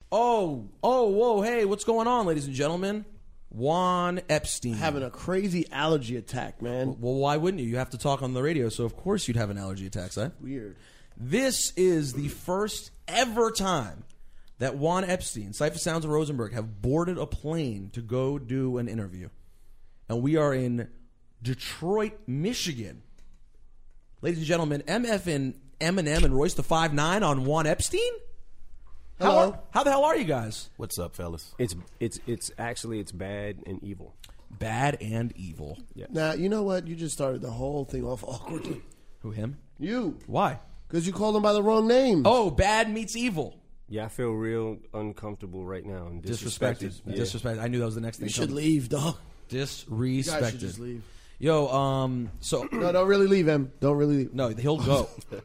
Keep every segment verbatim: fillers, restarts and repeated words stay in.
Oh, oh, whoa, hey, what's going on, ladies and gentlemen? Juan Epstein. Having a crazy allergy attack, man. Well, why wouldn't you? You have to talk on the radio, so of course you'd have an allergy attack, right? Weird. This is the first ever time that Juan Epstein, Cipha Sounds of Rosenberg, have boarded a plane to go do an interview. And we are in Detroit, Michigan. Ladies and gentlemen, M F and Eminem and Royce the five nine on Juan Epstein? How, Hello. are, how the hell are you guys? What's up, fellas? It's it's it's actually it's bad and evil. Bad and evil. Yeah. Now, you know what? You just started the whole thing off awkwardly. Who, him? You. Why? Because you called him by the wrong name. Oh, bad meets evil. Yeah, I feel real uncomfortable right now and Disrespected. disrespected. Yeah. Disrespected. I knew that was the next thing. You should coming. leave, dog. You Disrespected. guys should just leave. Yo, um, so No, don't really leave him. Don't really leave. no, he'll go.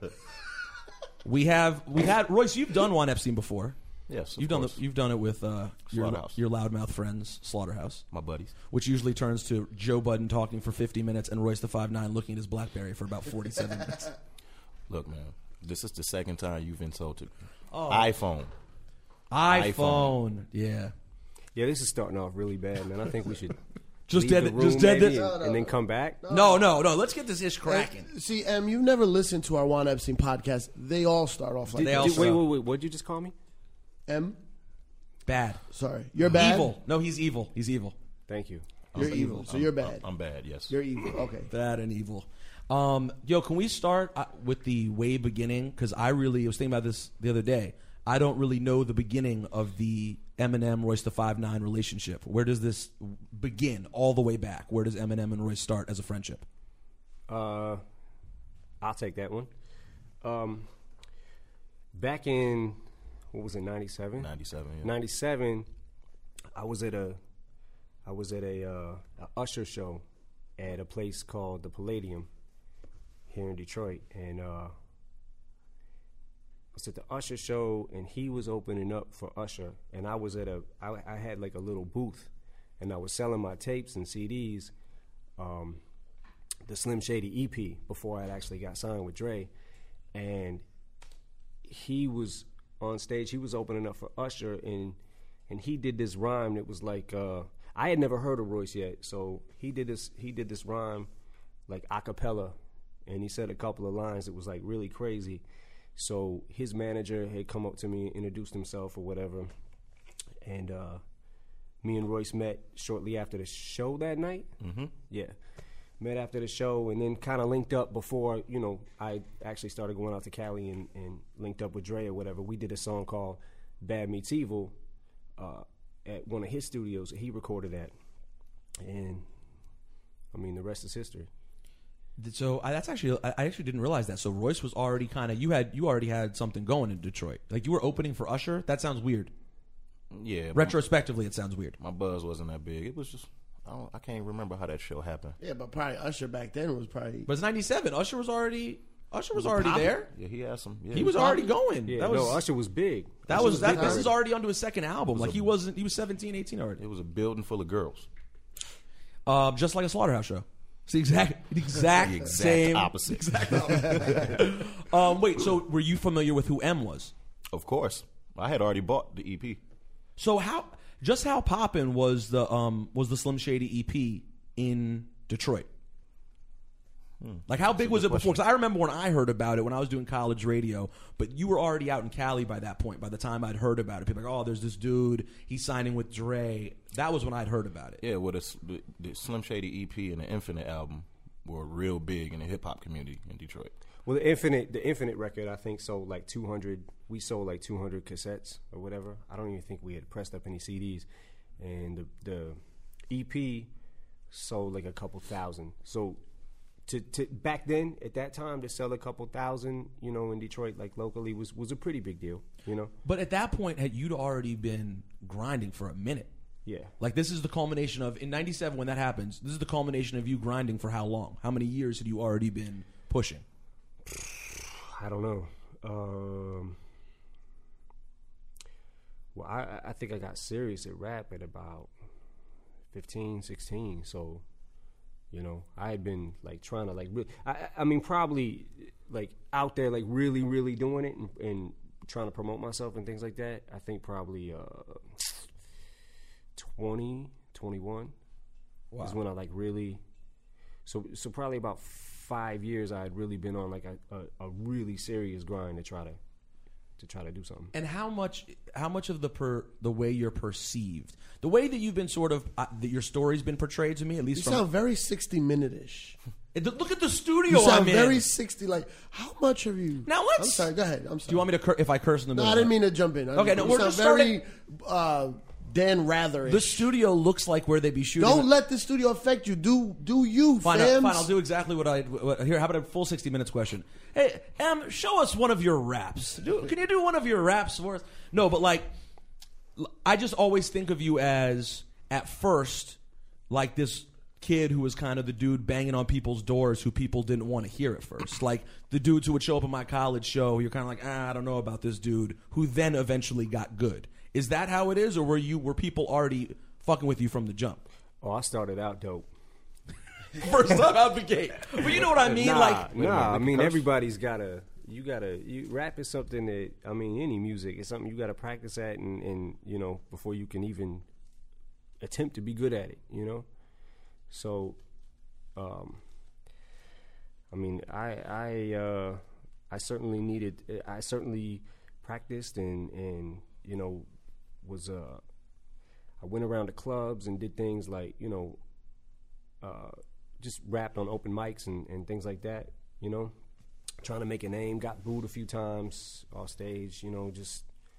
we have we had Royce. You've done Juan Epstein before. Yes, of You've done the, course. you've done it with uh, your Slaughterhouse. your loudmouth friends, Slaughterhouse, My buddies. which usually turns to Joe Budden talking for fifty minutes and Royce the five nine looking at his BlackBerry for about forty-seven minutes. Look, man, this is the second time you've insulted me. Oh. iPhone. iPhone. iPhone. Yeah. Yeah, this is starting off really bad, man. I think we should Just leave dead. the room Just dead. maybe this- and, No, no, and then no. come back. No, no, no. Let's get this ish cracking. Uh, See, Em, you've never listened to our Juan Epstein podcast. They all start off like They that. all Did- wait, so- wait, wait. What'd you just call me? Em, Bad. sorry. You're bad. Evil. No, he's evil. He's evil. Thank you. You're evil. So you're bad. I'm, I'm bad, yes. You're evil. Okay. Bad and evil. Um, yo, can we start uh, with the way beginning? Because I really I was thinking about this the other day. I don't really know the beginning of the Eminem Royce the five nine relationship. Where does this begin? All the way back. Where does Eminem and Royce start as a friendship? Uh, I'll take that one. Um, back in what was it, ninety-seven? ninety-seven, yeah. ninety-seven, I was at a, I was at a, uh, a Usher show at a place called the Palladium here in Detroit, and uh, I was at the Usher show, and he was opening up for Usher, and I was at a, I, I had like a little booth, and I was selling my tapes and C Ds, um, the Slim Shady E P before I actually got signed with Dre, and he was on stage. He was opening up for Usher, and and he did this rhyme that was like uh, I had never heard of Royce yet, so he did this he did this rhyme like a cappella, and he said a couple of lines that was like really crazy. So his manager had come up to me, introduced himself or whatever, and uh, me and Royce met shortly after the show that night. Mm-hmm. Yeah. Met after the show and then kind of linked up before, you know, I actually started going out to Cali and, and linked up with Dre or whatever. We did a song called Bad Meets Evil uh, at one of his studios. He recorded that. And, I mean, the rest is history. So I, that's actually I I actually didn't realize that. So Royce was already kind of you had you already had something going in Detroit. Like you were opening for Usher. That sounds weird. Yeah. but Retrospectively, it sounds weird. My buzz wasn't that big. It was just, I, don't, I can't remember how that show happened. Yeah, but probably Usher back then was probably. But it's ninety-seven. Usher was already Usher was already poppin'. there. Yeah, he had some. Yeah, He was already going. Yeah, that was no, Usher was big. that Usher was that. big This already. is already onto his second album. Like a- he wasn't. He was seventeen, eighteen already. It was a building full of girls. Um, just like a Slaughterhouse show. It's the exact, the exact, The exact same opposite. Um, wait. So were you familiar with who M was? Of course. I had already bought the E P. So how just how poppin' was the um was the Slim Shady E P in Detroit? Like how big was it before? Because I remember when I heard about it when I was doing college radio, but you were already out in Cali by that point. By the time I'd heard about it, people were like, oh, there's this dude, he's signing with Dre. That was when I'd heard about it. Yeah, well, the, the, the Slim Shady E P and the Infinite album were real big in the hip hop community in Detroit. Well, the Infinite, the Infinite record, I think sold like two hundred. We sold like two hundred cassettes or whatever. I don't even think we had pressed up any C Ds, and the, the E P sold like a couple thousand. So, to, to back then at that time to sell a couple thousand, you know, in Detroit like locally was was a pretty big deal, you know. But at that point, had you'd already been grinding for a minute. Yeah. Like this is the culmination of in ninety-seven when that happens. This is the culmination of you grinding for how long? How many years had you already been pushing? I don't know. Um, well, I, I think I got serious at rap at about fifteen, sixteen. So, you know, I had been like trying to like, re- I, I mean, probably like out there, like really, really doing it and, and trying to promote myself and things like that, I think probably uh, twenty, twenty-one Wow. is when I like really. So so probably about five years I had really been on like a, a, a really serious grind to try to to try to do something. And how much how much of the per, the way you're perceived, the way that you've been sort of uh, that your story's been portrayed to me, at least You from sound very sixty minute ish. And look at the studio You sound I'm in. very sixty. Like, how much have you? Now let's- I'm sorry. Go ahead. I'm sorry. Do you want me to cur- if I curse in the No, middle? I didn't mean to jump in. I Okay, mean, no, you we're sound just very uh, Dan Rather. The studio looks like where they be shooting. Don't let the studio affect you. Do do you, Fine, fams? fine. I'll do exactly what I what, here. How about a full sixty minutes question? Hey, Em, show us one of your raps. Do, can you do one of your raps for us? No, but like, I just always think of you as at first like this kid who was kind of the dude banging on people's doors who people didn't want to hear at first. Like the dudes who would show up at my college show. You're kind of like, ah, I don't know about this dude. Who then eventually got good. Is that how it is, or were you were people already fucking with you from the jump? Oh, I started out dope. First time out the gate. But you know what I mean? Nah, like, nah. I mean, curse? everybody's gotta. You gotta. You rap is something that I mean, any music is something you gotta practice at, and, and you know before you can even attempt to be good at it. You know, so, um, I mean, I I uh, I certainly needed. I certainly practiced and and you know was uh I went around to clubs and did things like you know. Uh, just rapped on open mics and, and things like that, you know, trying to make a name, got booed a few times off stage, you know, just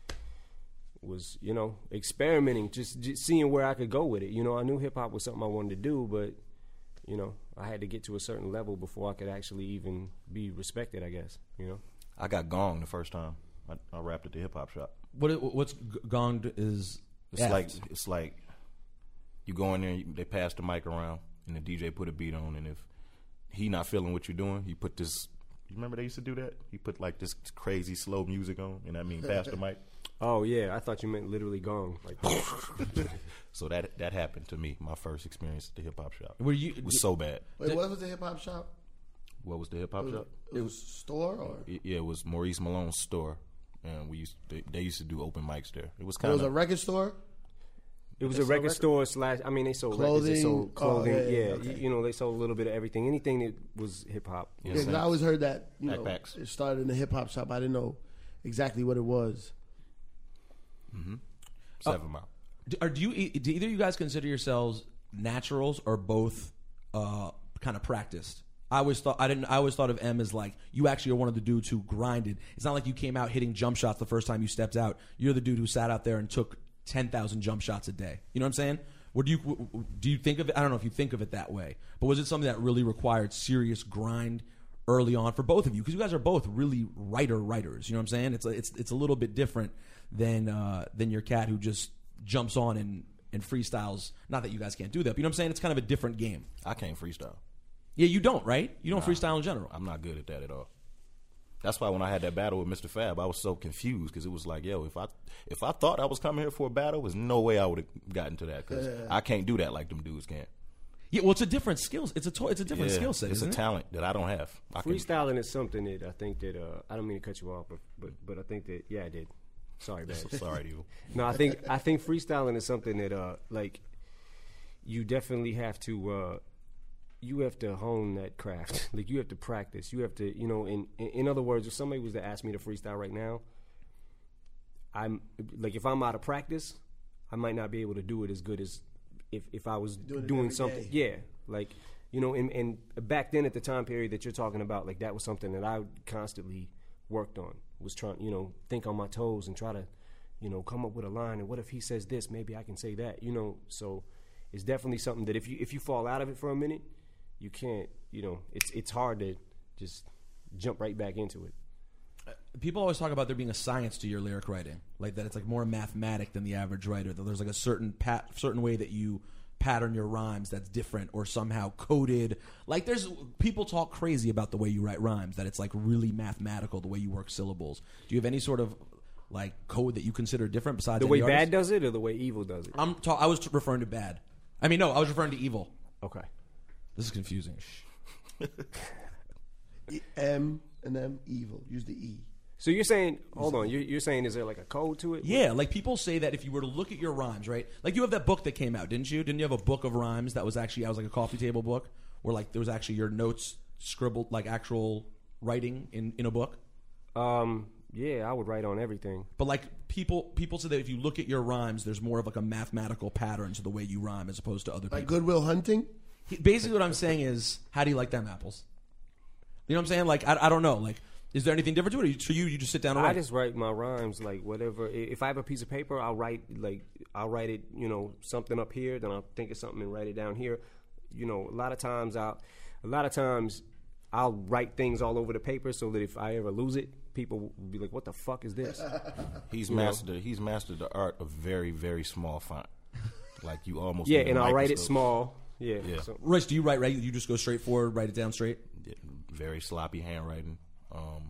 was, you know, experimenting, just, just seeing where I could go with it. You know, I knew hip-hop was something I wanted to do, but, you know, I had to get to a certain level before I could actually even be respected, I guess, you know. I got gonged the first time I, I rapped at the hip hop shop. what what's g- gonged is It's Effed. like it's like you go in there, you, they pass the mic around, and the D J put a beat on, and if he not feeling what you're doing, he put this. You remember they used to do that? He put like this crazy slow music on, and I mean pass the mic. Oh, yeah, I thought you meant literally gong. Like, So that that happened to me. My first experience at the hip hop shop. Were you? It was so bad. Wait, what was the hip hop shop? What was the hip hop shop? It was store or It, yeah, it was Maurice Malone's store, and we used they, they used to do open mics there. It was it kind was a of record store. it was They a sold record records? store slash, I mean, they sold records, they Clothing? sold Oh, clothing, yeah, yeah, yeah, you, okay. you know, they sold a little bit of everything, anything that was hip-hop. Yeah, Yeah, 'cause same. I always heard that you know Backpacks. it started in the hip hop shop. I didn't know exactly what it was. Seven Mile. Do, are, do you? e- Do either of you guys consider yourselves naturals or both uh, kind of practiced? I always thought I didn't. I always thought of M as like you actually are one of the dudes who grinded. It's not like you came out hitting jump shots the first time you stepped out. You're the dude who sat out there and took ten thousand jump shots a day. You know what I'm saying? What do you w- w- do? You think of it? I don't know if you think of it that way, but was it something that really required serious grind early on for both of you? Because you guys are both really writer writers. You know what I'm saying? It's a, it's it's a little bit different than uh, than your cat who just jumps on and and freestyles. Not that you guys can't do that, but you know what I'm saying? It's kind of a different game. I can't freestyle. Yeah, you don't, right? You don't freestyle in general. I'm not good at that at all. That's why when I had that battle with Mister Fab, I was so confused because it was like, yo, if I if I thought I was coming here for a battle, there's no way I would have gotten to that because I can't do that like them dudes can. Yeah, well, it's a different skills. It's a to- it's a different Yeah, skill set. It's a isn't it? talent that I don't have. I can, Freestyling is something that I think that uh, I don't mean to cut you off, but but, but I think that yeah, I did. Sorry, man. so sorry to you. No, I think I think freestyling is something that uh, like you definitely have to uh, you have to hone that craft. Like you have to practice. You have to, you know. In, in in other words, if somebody was to ask me to freestyle right now, I'm like if I'm out of practice, I might not be able to do it as good as if if I was Doing it doing every something. day. Yeah, like you know, and, and back then at the time period that you're talking about, like that was something that I constantly worked on. Was trying, you know, think on my toes and try to, you know, come up with a line. And what if he says this? Maybe I can say that. You know, so it's definitely something that if you if you fall out of it for a minute, you can't. You know, it's it's hard to just jump right back into it. People always talk about there being a science to your lyric writing, like that it's like more mathematic than the average writer. That there's like a certain pat, certain way that you pattern your rhymes that's different or somehow coded. Like there's people talk crazy about the way you write rhymes, that it's like really mathematical the way you work syllables. Do you have any sort of like code that you consider different besides The any way artist? Bad does it, or the way Evil does it. I'm ta- I was t- referring to Bad. I mean, no, I was referring to Evil. Okay. This is confusing. E- M and M evil. Use the E. So you're saying, hold on, you're, you're saying is there like a code to it? Yeah, like people say that if you were to look at your rhymes, right? Like you have that book that came out, didn't you? Didn't you have a book of rhymes that was actually, I was like a coffee table book where like there was actually your notes scribbled, like actual writing in, in a book? Um, yeah, I would write on everything. But like people people say that if you look at your rhymes, there's more of like a mathematical pattern to the way you rhyme as opposed to other people. Like Goodwill Hunting? He- Basically what I'm saying is, how do you like them apples? You know what I'm saying? Like, I, I don't know. Like, is there anything different to it? Or for you, you just sit down and write? I just write my rhymes like whatever. I- If I have a piece of paper, I'll write like I'll write it, you know, something up here. Then I'll think of something and write it down here. You know, a lot of times I'll, a lot of times I'll write things all over the paper so that if I ever lose it, people will be like, "What the fuck is this?" He's You know? mastered. He's mastered the art of very, very small font. Like you almost Yeah, need a and I'll write it microscope. small. Yeah. Yeah. So, Rich, do you write right? You just go straight forward, write it down straight? Yeah, very sloppy handwriting. Um,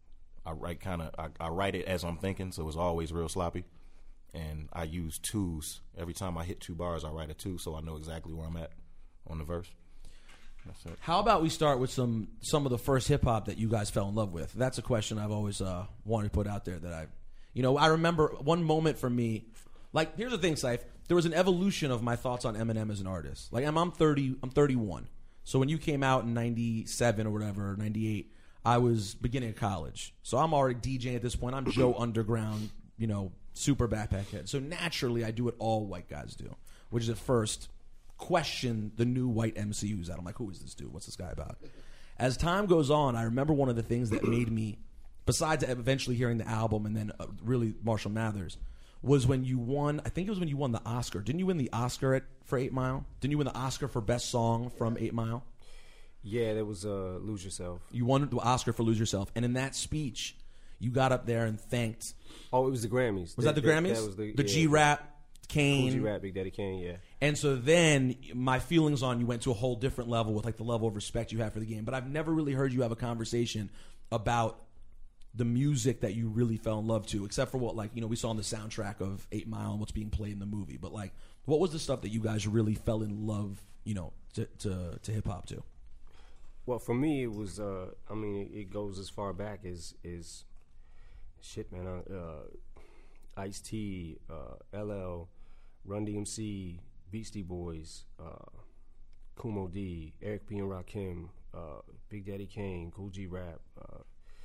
I write kind of. I, I write it as I'm thinking, so it's always real sloppy. And I use twos every time I hit two bars. I write a two, so I know exactly where I'm at on the verse. That's it. How about we start with some some of the first hip hop that you guys fell in love with? That's a question I've always uh, wanted to put out there. That I, you know, I remember one moment for me. Like, here's the thing, Syph. There was an evolution of my thoughts on Eminem as an artist. Like, I'm, I'm thirty. I'm thirty-one. So when you came out in ninety-seven or whatever, ninety-eight, I was beginning of college. So I'm already DJing at this point. I'm Joe Underground, you know, super backpack head. So naturally, I do what all white guys do, which is at first question the new white M C who's out. I'm like, who is this dude? What's this guy about? As time goes on, I remember one of the things that made me, besides eventually hearing the album and then uh, really Marshall Mathers, was when you won, I think it was when you won the Oscar. Didn't you win the Oscar at, for eight mile? Didn't you win the Oscar for Best Song from eight mile? yeah, that was uh, Lose Yourself. You won the Oscar for Lose Yourself. And in that speech, you got up there and thanked. Oh, it was the Grammys. Was that the Grammys? That was the, the yeah, G-Rap, Kane. Cool G-Rap, Big Daddy Kane, yeah. And so then my feelings on you went to a whole different level with like the level of respect you have for the game. But I've never really heard you have a conversation about the music that you really fell in love to, except for what, like, you know, we saw on the soundtrack of eight mile and what's being played in the movie. But like, what was the stuff that you guys really fell in love, you know, to to, to hip hop to? Well, for me, it was. Uh, I mean, it, it goes as far back as is shit, man. Uh, uh, Ice-T, uh, L L, Run D M C, Beastie Boys, uh, Kumo D, Eric B. and Rakim, uh, Big Daddy Kane, Cool G Rap. Uh,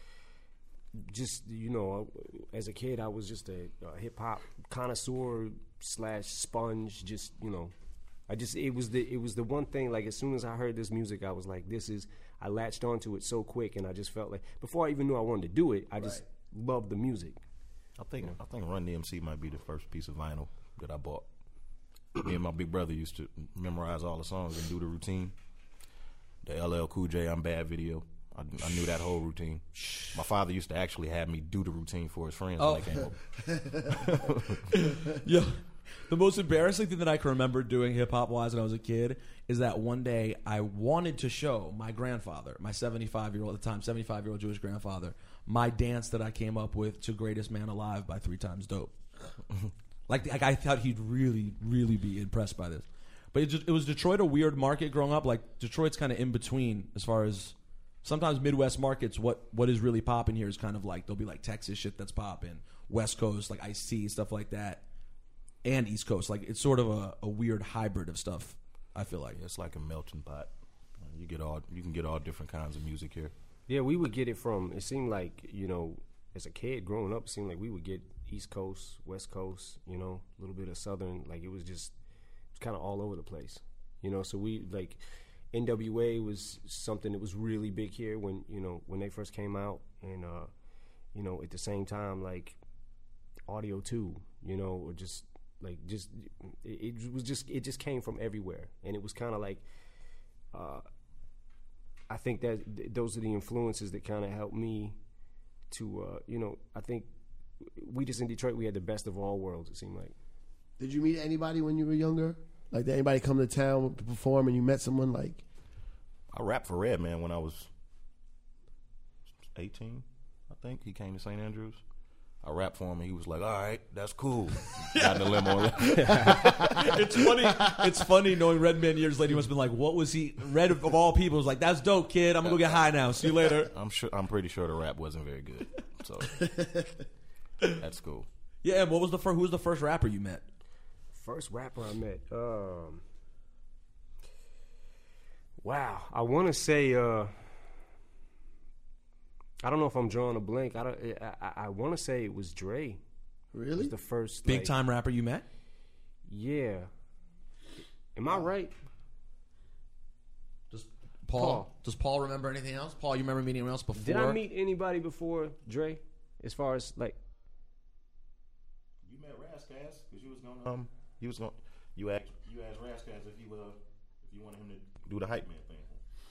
just, you know, as a kid, I was just a, a hip hop connoisseur slash sponge. Just, you know, I just it was the it was the one thing. Like, as soon as I heard this music, I was like, this is. I latched onto it so quick, and I just felt like before I even knew I wanted to do it, I just loved the music. I think I think Run D M C might be the first piece of vinyl that I bought. Me and my big brother used to memorize all the songs and do the routine. The L L Cool J I'm Bad video. I, I knew that whole routine. My father used to actually have me do the routine for his friends Oh. when they came over. Yeah. The most embarrassing thing that I can remember doing hip hop wise when I was a kid is that one day I wanted to show my grandfather, my seventy-five year old at the time, seventy-five year old Jewish grandfather, my dance that I came up with to Greatest Man Alive by Three Times Dope. like, like I thought he'd really, really be impressed by this. But it, just, it was Detroit a weird market growing up? Like, Detroit's kind of in between as far as sometimes Midwest markets, what, what is really popping here is kind of like, there'll be like Texas shit that's popping, West Coast, like Ice-T, stuff like that. And East Coast, like it's sort of a, a weird hybrid of stuff. I feel like It's like a melting pot. You get all you can get all different kinds of music here. Yeah, we would get it from. It seemed like, you know, as a kid growing up, it seemed like we would get East Coast, West Coast, you know, a little bit of Southern. Like it was just, it was kind of all over the place, you know. So we like N W A was something that was really big here when you know when they first came out, and uh, you know at the same time like Audio two, you know, or just. Like just, it, it was just, it just came from everywhere, and it was kind of like, uh, I think that th- those are the influences that kind of helped me to, uh, you know, I think we just in Detroit we had the best of all worlds. It seemed like. Did you meet anybody when you were younger? Like, did anybody come to town to perform and you met someone like? I rapped for Redman when I was eighteen, I think. He came to Saint Andrews. I rapped for him, and he was like, all right, that's cool. Got in the limo. it's funny. It's funny knowing Redman years later. He must have been like, "What was he?" Red of all people was like, "That's dope, kid. I'm gonna go get high now. See you later." I'm sure. I'm pretty sure the rap wasn't very good. So that's cool. Yeah, and what was the first? Who was the first rapper you met? First rapper I met. Um, wow, I want to say. Uh, I don't know if I'm drawing a blank. I don't. I, I, I want to say it was Dre. Really? Was the first Big like, time rapper you met? Yeah. Am I right? Does Paul, Paul. Does Paul remember anything else? Paul, you remember meeting anyone else before? Did I meet anybody before Dre? As far as like, You met Razzcast because you was going. Um, you was going. You asked. You asked Razzcast if you uh if you wanted him to do the hype man thing.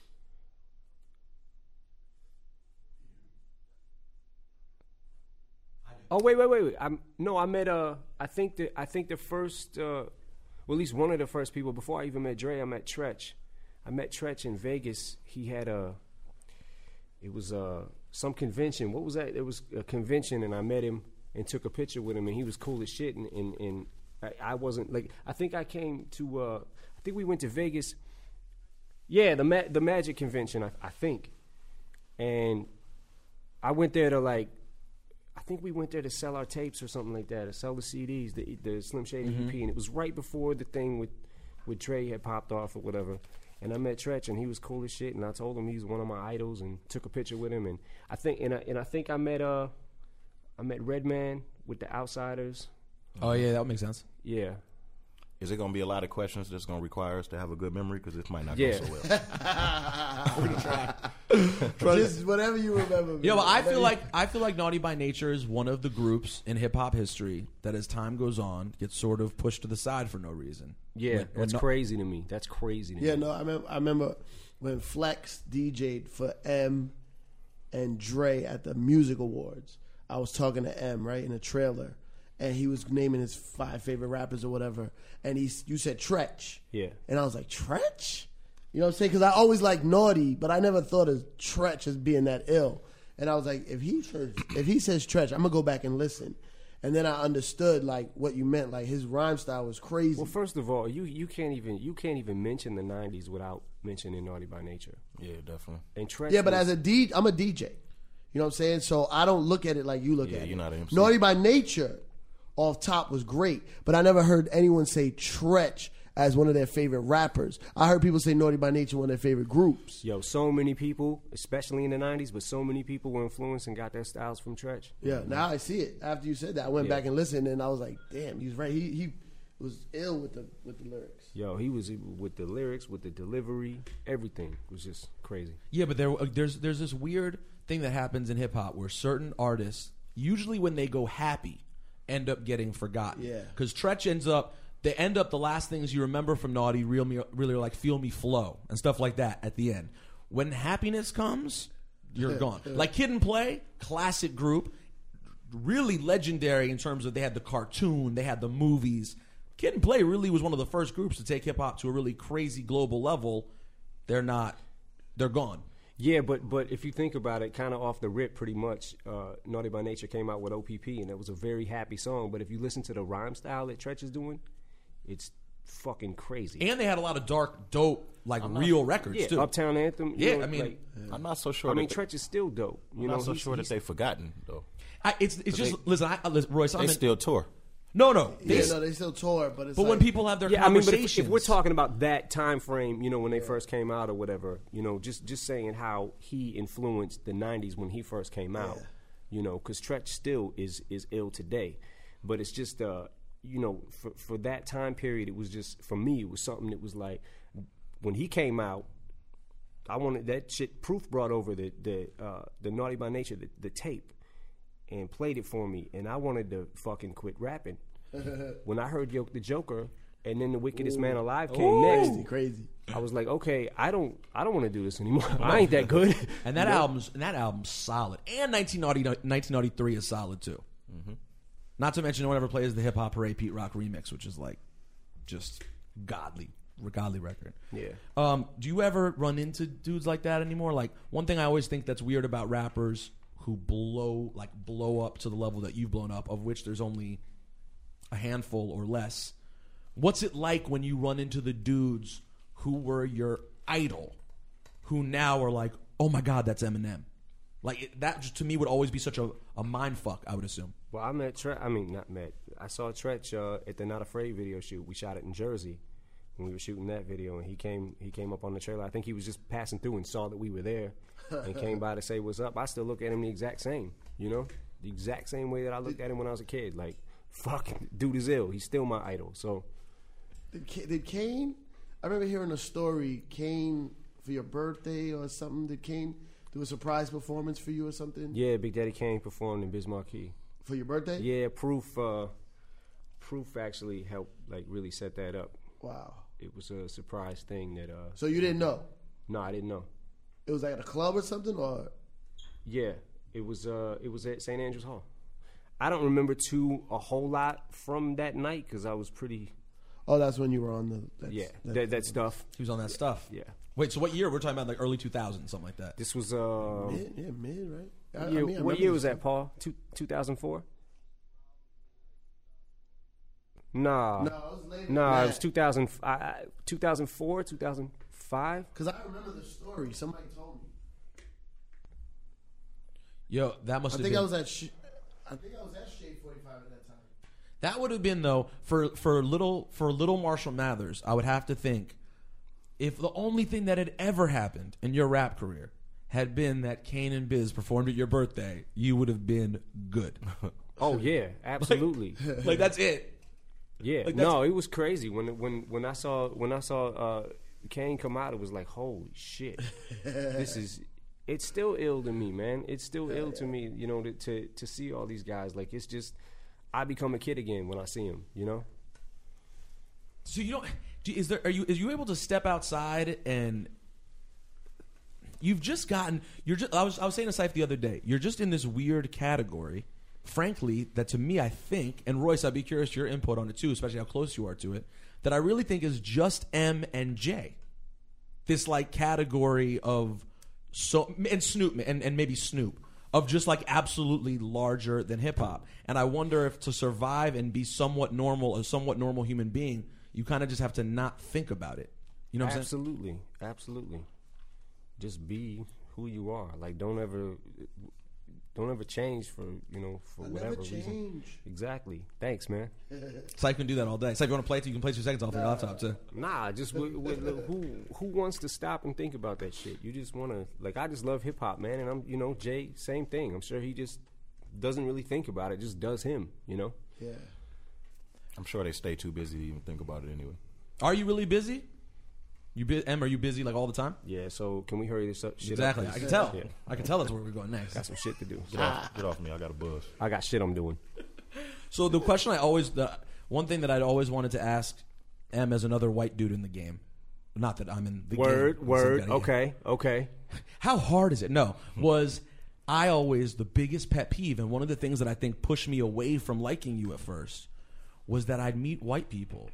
oh wait, wait, wait, wait. I'm no, I met uh, I think the I think the first, uh, well, at least one of the first people before I even met Dre, I met Tretch. I met Tretch in Vegas. He had a, it was uh some convention. What was that? It was a convention, and I met him and took a picture with him, and he was cool as shit. And and, and I, I wasn't like I think I came to uh, I think we went to Vegas. Yeah, the ma- the Magic convention, I, I think, and I went there to like. I think we went there to sell our tapes or something like that, to sell the C Ds, the, the Slim Shady Mm-hmm. E P, and it was right before the thing with, with Dre had popped off or whatever. And I met Tretch, and he was cool as shit, and I told him he's one of my idols, and took a picture with him. And I think, and I, and I think I met uh, I met Redman with the Outsiders. Oh yeah, that would make sense. Yeah, Is it going to be a lot of questions that's going to require us to have a good memory because it might not Yeah. go so well? Just whatever you remember. Yeah, but man. I feel like I feel like Naughty by Nature is one of the groups in hip hop history that, as time goes on, gets sort of pushed to the side for no reason. yeah, When- that's when- crazy to me. That's crazy to Yeah, me. no, I remember, I remember when Flex D J'd for M and Dre at the Music Awards. I was talking to M, right, in a trailer, and he was naming his five favorite rappers or whatever, and he, you said Tretch. Yeah. And I was like, Tretch? You know what I'm saying? Because I always liked Naughty, but I never thought of Tretch as being that ill. And I was like, if he says, if he says Tretch, I'm going to go back and listen. And then I understood, like, what you meant. Like, his rhyme style was crazy. Well, first of all, you, you can't even you can't even mention the nineties without mentioning Naughty by Nature. Yeah, definitely. And Tretch Yeah, but was- as a D, I'm a D J. You know what I'm saying? So I don't look at it like you look Yeah, at it. you're not an M C. Naughty by Nature, off top, was great, but I never heard anyone say Tretch as one of their favorite rappers. I heard people say Naughty by Nature one of their favorite groups. Yo, so many people, especially in the nineties, but so many people were influenced and got their styles from Tretch. Yeah, now I see it. After you said that, I went Yeah. back and listened, and I was like, damn, he's right. He he was ill with the with the lyrics. Yo, he was with the lyrics, with the delivery, everything was just crazy. Yeah, but there, uh, there's there's this weird thing that happens in hip hop where certain artists, usually when they go happy, end up getting forgotten. Yeah. Because Tretch ends up, they end up the last things you remember from Naughty real me, really are like Feel Me Flow and stuff like that at the end. When happiness comes, you're gone. Like Kid and Play, classic group, really legendary in terms of they had the cartoon, they had the movies. Kid and Play really was one of the first groups to take hip hop to a really crazy global level. They're not, they're gone. Yeah, but but if you think about it, kind of off the rip, pretty much, uh, Naughty by Nature came out with O P P, and it was a very happy song. But if you listen to the rhyme style that Tretch is doing, it's fucking crazy. And they had a lot of dark, dope, like real records yeah, too. Uptown Anthem. you Yeah, know, I mean, like, I'm not so sure. I mean, that Tretch is still dope. You I'm know, not so he's- sure that he's- they've forgotten though. I, it's it's just they- listen. I, I- listen, Royce, I'm They in, still tour. no, no. They, Yeah, no, they still tour, but it's but like, when people have their Yeah, I mean, but conversations, if, if we're talking about that time frame, you know, when they first came out or whatever, you know, just just saying how he influenced the nineties when he first came out, you know, because Tretch still is is ill today, but it's just, uh, you know, for for that time period, it was just, for me, it was something that was like, when he came out, I wanted that shit. Proof brought over the the uh, the Naughty by Nature, the, the tape, and played it for me, and I wanted to fucking quit rapping. When I heard Yo- the Joker, and then the Wickedest Man Alive came crazy, next, crazy. I was like, okay, I don't, I don't want to do this anymore. I ain't that good. and that album's and that album's solid. And nineteen ninety-three is solid too. Mm-hmm. Not to mention, no one ever plays the Hip Hop Parade Pete Rock remix, which is like just godly, godly record. Yeah. Um, do you ever run into dudes like that anymore? Like, one thing I always think that's weird about rappers who blow like blow up to the level that you've blown up, of which there's only a handful or less. What's it like when you run into the dudes who were your idol, who now are like, oh my God, that's Eminem? Like it, that, just to me, would always be such a, a mind fuck. I would assume. Well, I met Tretch. I mean, not met. I saw Tretch uh, at the Not Afraid video shoot. We shot it in Jersey when we were shooting that video, and he came. He came up on the trailer. I think he was just passing through and saw that we were there, and came by to say what's up. I still look at him the exact same. You know, the exact same way that I looked at him when I was a kid. Like, fuck, dude is ill. He's still my idol. So, did, did Kane? I remember hearing a story. Kane, for your birthday or something, did Kane do a surprise performance for you or something? Yeah, Big Daddy Kane performed in Biz Marquee. For your birthday? Yeah, Proof. Uh, Proof actually helped, like, really set that up. Wow. It was a surprise thing that. Uh, so you didn't know? No, I didn't know. It was like at a club or something, or? Yeah, it was. Uh, it was at Saint Andrews Hall. I don't remember too a whole lot from that night because I was pretty. Oh, that's when you were on the. That's, yeah, that, that, that stuff. He was on that stuff. Yeah. Wait, so what year? We're talking about like early two thousands, something like that. This was uh. Mid, yeah, mid, right? I, year, I mean, I what year was stuff. that, Paul? Two two thousand four. Nah. No, it was later. Nah, than it was two thousand. Uh, two thousand four, two thousand five. Because I remember the story. Somebody told me. Yo, that must I have think been. I was at. Sh- I think I was at Shade forty-five at that time. That would have been though for for little for little Marshall Mathers. I would have to think if the only thing that had ever happened in your rap career had been that Kane and Biz performed at your birthday, you would have been good. Oh yeah, absolutely. like, like that's it. Yeah, Like, no, it was crazy when when when I saw when I saw uh, Kane come out. It was like, holy shit, this is. It's still ill to me, man. It's still ill to me, you know, to, to to see all these guys. Like, it's just, I become a kid again when I see them, you know. So you don't. do- Is there? Are you? Are you able to step outside and? You've just gotten. You're just. I was. I was saying to Syph the other day. You're just in this weird category. Frankly, that to me, I think, and Royce, I'd be curious your input on it too, especially how close you are to it. That I really think is just M and J. This like category of so and Snoop and, and maybe Snoop of just like absolutely larger than hip hop. And I wonder if to survive and be somewhat normal, a somewhat normal human being, you kind of just have to not think about it. You know what I'm saying? Absolutely, absolutely. Just be who you are. Like, don't ever, don't ever change for you know for I whatever never reason. change. Exactly. Thanks, man. Syph can do that all day. Syph, you want to play it? You can play two seconds off your laptop too. Nah, just w- w- who who wants to stop and think about that shit? You just want to like. I just love hip hop, man, and I'm you know Jay, same thing. I'm sure he just doesn't really think about it. Just does him, you know. Yeah. I'm sure they stay too busy to even think about it anyway. Are you really busy? You bu- Em, are you busy like all the time? Yeah. So can we hurry this up? Shit Exactly. Up, I please? can tell. Yeah. I can tell that's where we're going next. Got some shit to do. Get off, get off me. I got a buzz. I got shit I'm doing. So the question I always, the one thing that I'd always wanted to ask M as another white dude in the game, not that I'm in the Word, game. word. Some kind of Okay, game. okay. How hard is it? No, was I always the biggest pet peeve, and one of the things that I think pushed me away from liking you at first was that I'd meet white people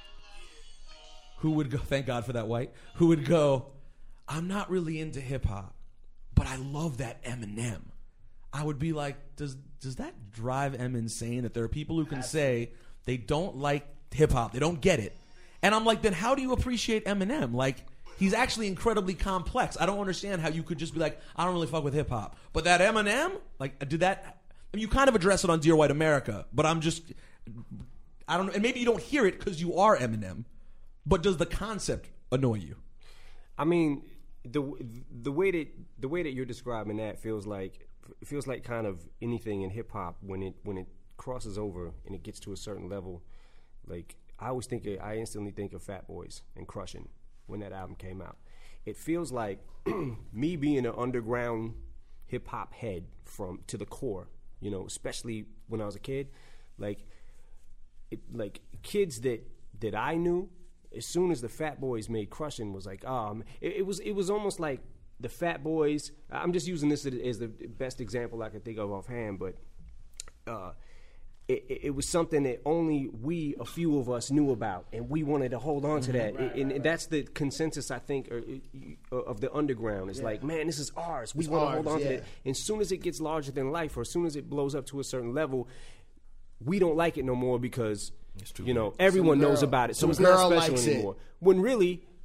who would go, thank God for that white, who would go, I'm not really into hip hop, but I love that Eminem. I would be like, does does that drive M insane that there are people who can say they don't like hip hop, they don't get it, and I'm like, then how do you appreciate Eminem? Like, he's actually incredibly complex. I don't understand how you could just be like, I don't really fuck with hip hop, but that Eminem, like, did that? I mean, you kind of address it on Dear White America, but I'm just, I don't know, and maybe you don't hear it because you are Eminem, but does the concept annoy you? I mean, the the way that the way that you're describing that feels like it feels like kind of anything in hip hop when it when it crosses over and it gets to a certain level. Like, I always think of, I instantly think of Fat Boys and Crushing when that album came out. It feels like me being an underground hip hop head from to the core, you know, especially when I was a kid. Like, it, like kids that that I knew. As soon as the Fat Boys made Crushing, was like, um, it, it was it was almost like the Fat Boys. I'm just using this as the best example I could think of offhand, but uh, it, it was something that only we, a few of us, knew about, and we wanted to hold on to that. Right, and, right, and that's the consensus, I think, or, or, of the underground. It's Yeah. like, man, this is ours. We It's want to hold ours, on to yeah. it. And as soon as it gets larger than life, or as soon as it blows up to a certain level, we don't like it no more because. It's too You know, big. everyone Some knows girl- about it, so some it's not girl special likes it. anymore. When really,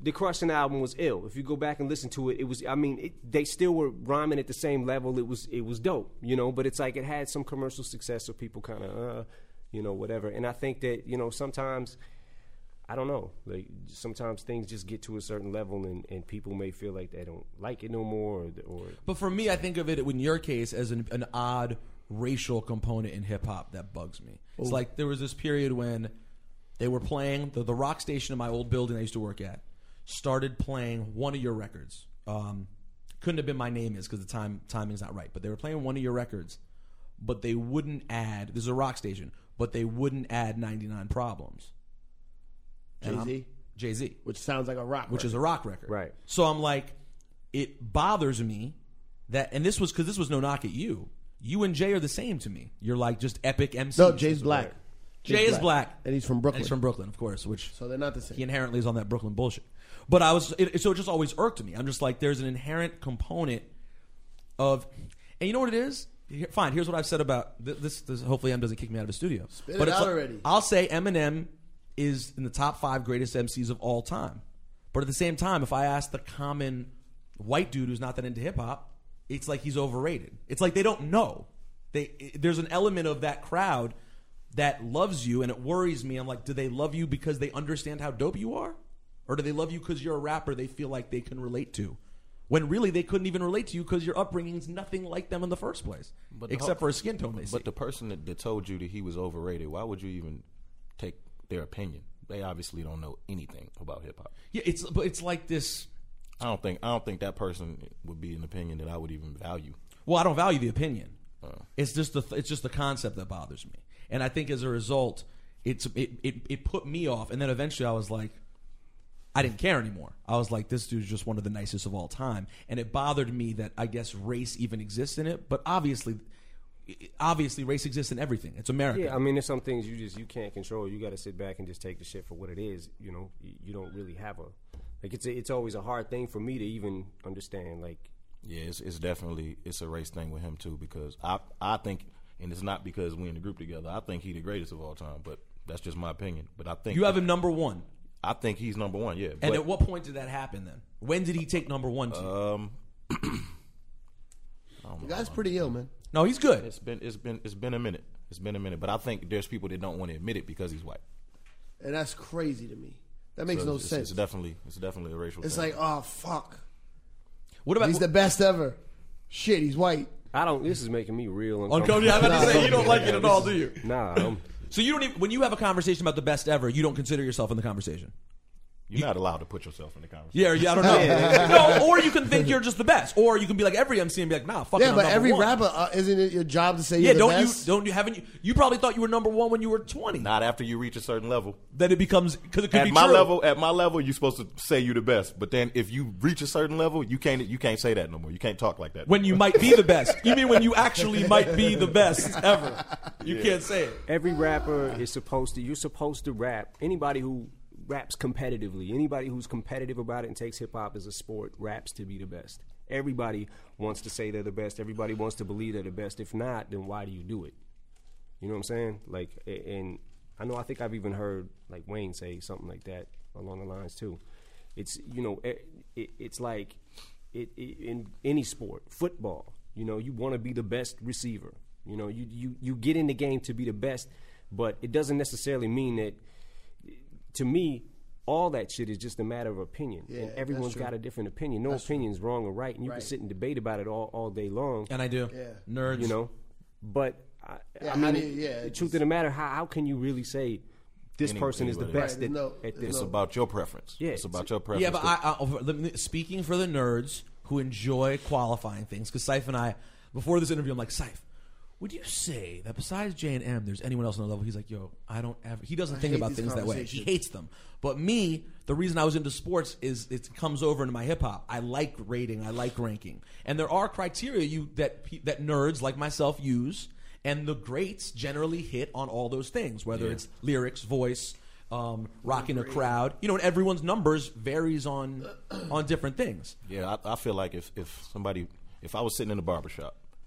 the Crushing album was ill. If you go back and listen to it, it was. I mean, it, they still were rhyming at the same level. It was it was dope, you know. But it's like it had some commercial success, so people kind of, uh, you know, whatever. And I think that you know sometimes, I don't know, like sometimes things just get to a certain level, and, and people may feel like they don't like it no more. Or, or But for me, I think of it in your case as an, an odd racial component in hip hop that bugs me. It's Ooh. like there was this period when they were playing the, the rock station in my old building I used to work at. Started playing one of your records. Um, couldn't have been My Name Is because the time timing's not right. But they were playing one of your records, but they wouldn't add. This is a rock station, but they wouldn't add ninety-nine Problems. Jay-Z? Jay-Z, Which sounds like a rock which record. is a rock record. Right. So I'm like, it bothers me that, and this was because this was no knock at you. You and Jay are the same to me. You're like just epic M Cs. No, Jay's black. Jay is black. And he's from Brooklyn. And he's from Brooklyn, of course, which So they're not the same. he inherently is on that Brooklyn bullshit. But I was, it, so it just always irked me. I'm just like, there's an inherent component of, and you know what it is? Here, fine, here's what I've said about th- this, this. Hopefully, M doesn't kick me out of the studio. Spit but it it's out like- already. I'll say Eminem is in the top five greatest M Cs of all time. But at the same time, if I ask the common white dude who's not that into hip hop, it's like he's overrated. It's like they don't know. They there's an element of that crowd that loves you, and it worries me. I'm like, do they love you because they understand how dope you are? Or do they love you because you're a rapper they feel like they can relate to? When really they couldn't even relate to you because your upbringing's nothing like them in the first place. But the except whole- for a skin tone they see. But the person that, that told you that he was overrated, why would you even take their opinion? They obviously don't know anything about hip hop. Yeah, it's but it's like this. I don't think I don't think that person would be an opinion that I would even value. Well, I don't value the opinion. Uh. It's just the it's just the concept that bothers me, and I think as a result, it's it, it it put me off. And then eventually, I was like, I didn't care anymore. I was like, this dude's just one of the nicest of all time, and it bothered me that I guess race even exists in it. But obviously, obviously, race exists in everything. It's America. yeah, I mean, there's some things you just you can't control. You got to sit back and just take the shit for what it is. You know, you, you don't really have a like. It's a, it's always a hard thing for me to even understand. Like, Yeah, it's, it's definitely it's a race thing with him too because I I think, and it's not because we in the group together. I think he the greatest of all time, but that's just my opinion. But I think You have him number one. I think he's number one. Yeah, And but, at what point did that happen then? When did he take number one to you? um, The guy's pretty ill, man. No, he's good. it's been it's been it's been a minute. It's been a minute, but I think there's people that don't want to admit it because he's white. And that's crazy to me. That makes So no it's, sense. It's definitely it's definitely a racial. It's thing. like, oh, fuck. What about He's the best ever. Shit, he's white. I don't. This is making me real Uncle? uncomfortable. Yeah, I'm about to say you don't like it at all, do you? Nah, I'm, So you don't even when you have a conversation about the best ever, you don't consider yourself in the conversation. You're not allowed to put yourself in the conversation. Yeah, yeah, I don't know. No, or you can think you're just the best, or you can be like every M C and be like, nah, fuck. Yeah, but every rapper, uh, isn't it your job to say Yeah, you're the don't best? you don't you haven't you, you probably thought you were number one when you were twenty. Not after you reach a certain level. Then it becomes because it could At be my true. level, at my level, you're supposed to say you're the best. But then if you reach a certain level, you can't you can't say that no more. You can't talk like that. When you might be the best. You mean when you actually might be the best ever? You Yeah. can't say it. every rapper is supposed to. You're supposed to rap. Anybody who raps competitively, anybody who's competitive about it and takes hip hop as a sport, raps to be the best. Everybody wants to say they're the best. Everybody wants to believe they're the best. If not, then why do you do it? You know what I'm saying? Like, a- and I know I think I've even heard like Wayne say something like that along the lines too. It's you know, it, it, it's like it, it, in any sport, football. You know, you want to be the best receiver. You know, you, you you get in the game to be the best, but it doesn't necessarily mean that. To me, all that shit is just a matter of opinion, Yeah, and everyone's that's true. got a different opinion. No That's opinion's wrong or right, and you Right. can sit and debate about it all, all day long. And I do. Yeah. Nerds. You know, but I, Yeah, I how mean, do you- yeah, the it's truth just- of the matter, how how can you really say this Any- person is the anybody. best Right, at, there's no- at there's this? it's no- about your preference. Yeah, it's about it's- your preference. Yeah, but I, I, let me- speaking for the nerds who enjoy qualifying things, because Syph and I, before this interview, I'm like, Syph, would you say that besides J and M, there's anyone else on the level? He's like, yo, I don't ever. He doesn't I think hate about these things that way. He conversations. hates them. But me, the reason I was into sports is it comes over into my hip hop. I like rating. I like ranking, and there are criteria you that pe- that nerds like myself use, and the greats generally hit on all those things, whether Yeah. it's lyrics, voice. Um, rocking a crowd, you know, and everyone's numbers varies on on different things. yeah, I, I feel like if if somebody if I was sitting in a barbershop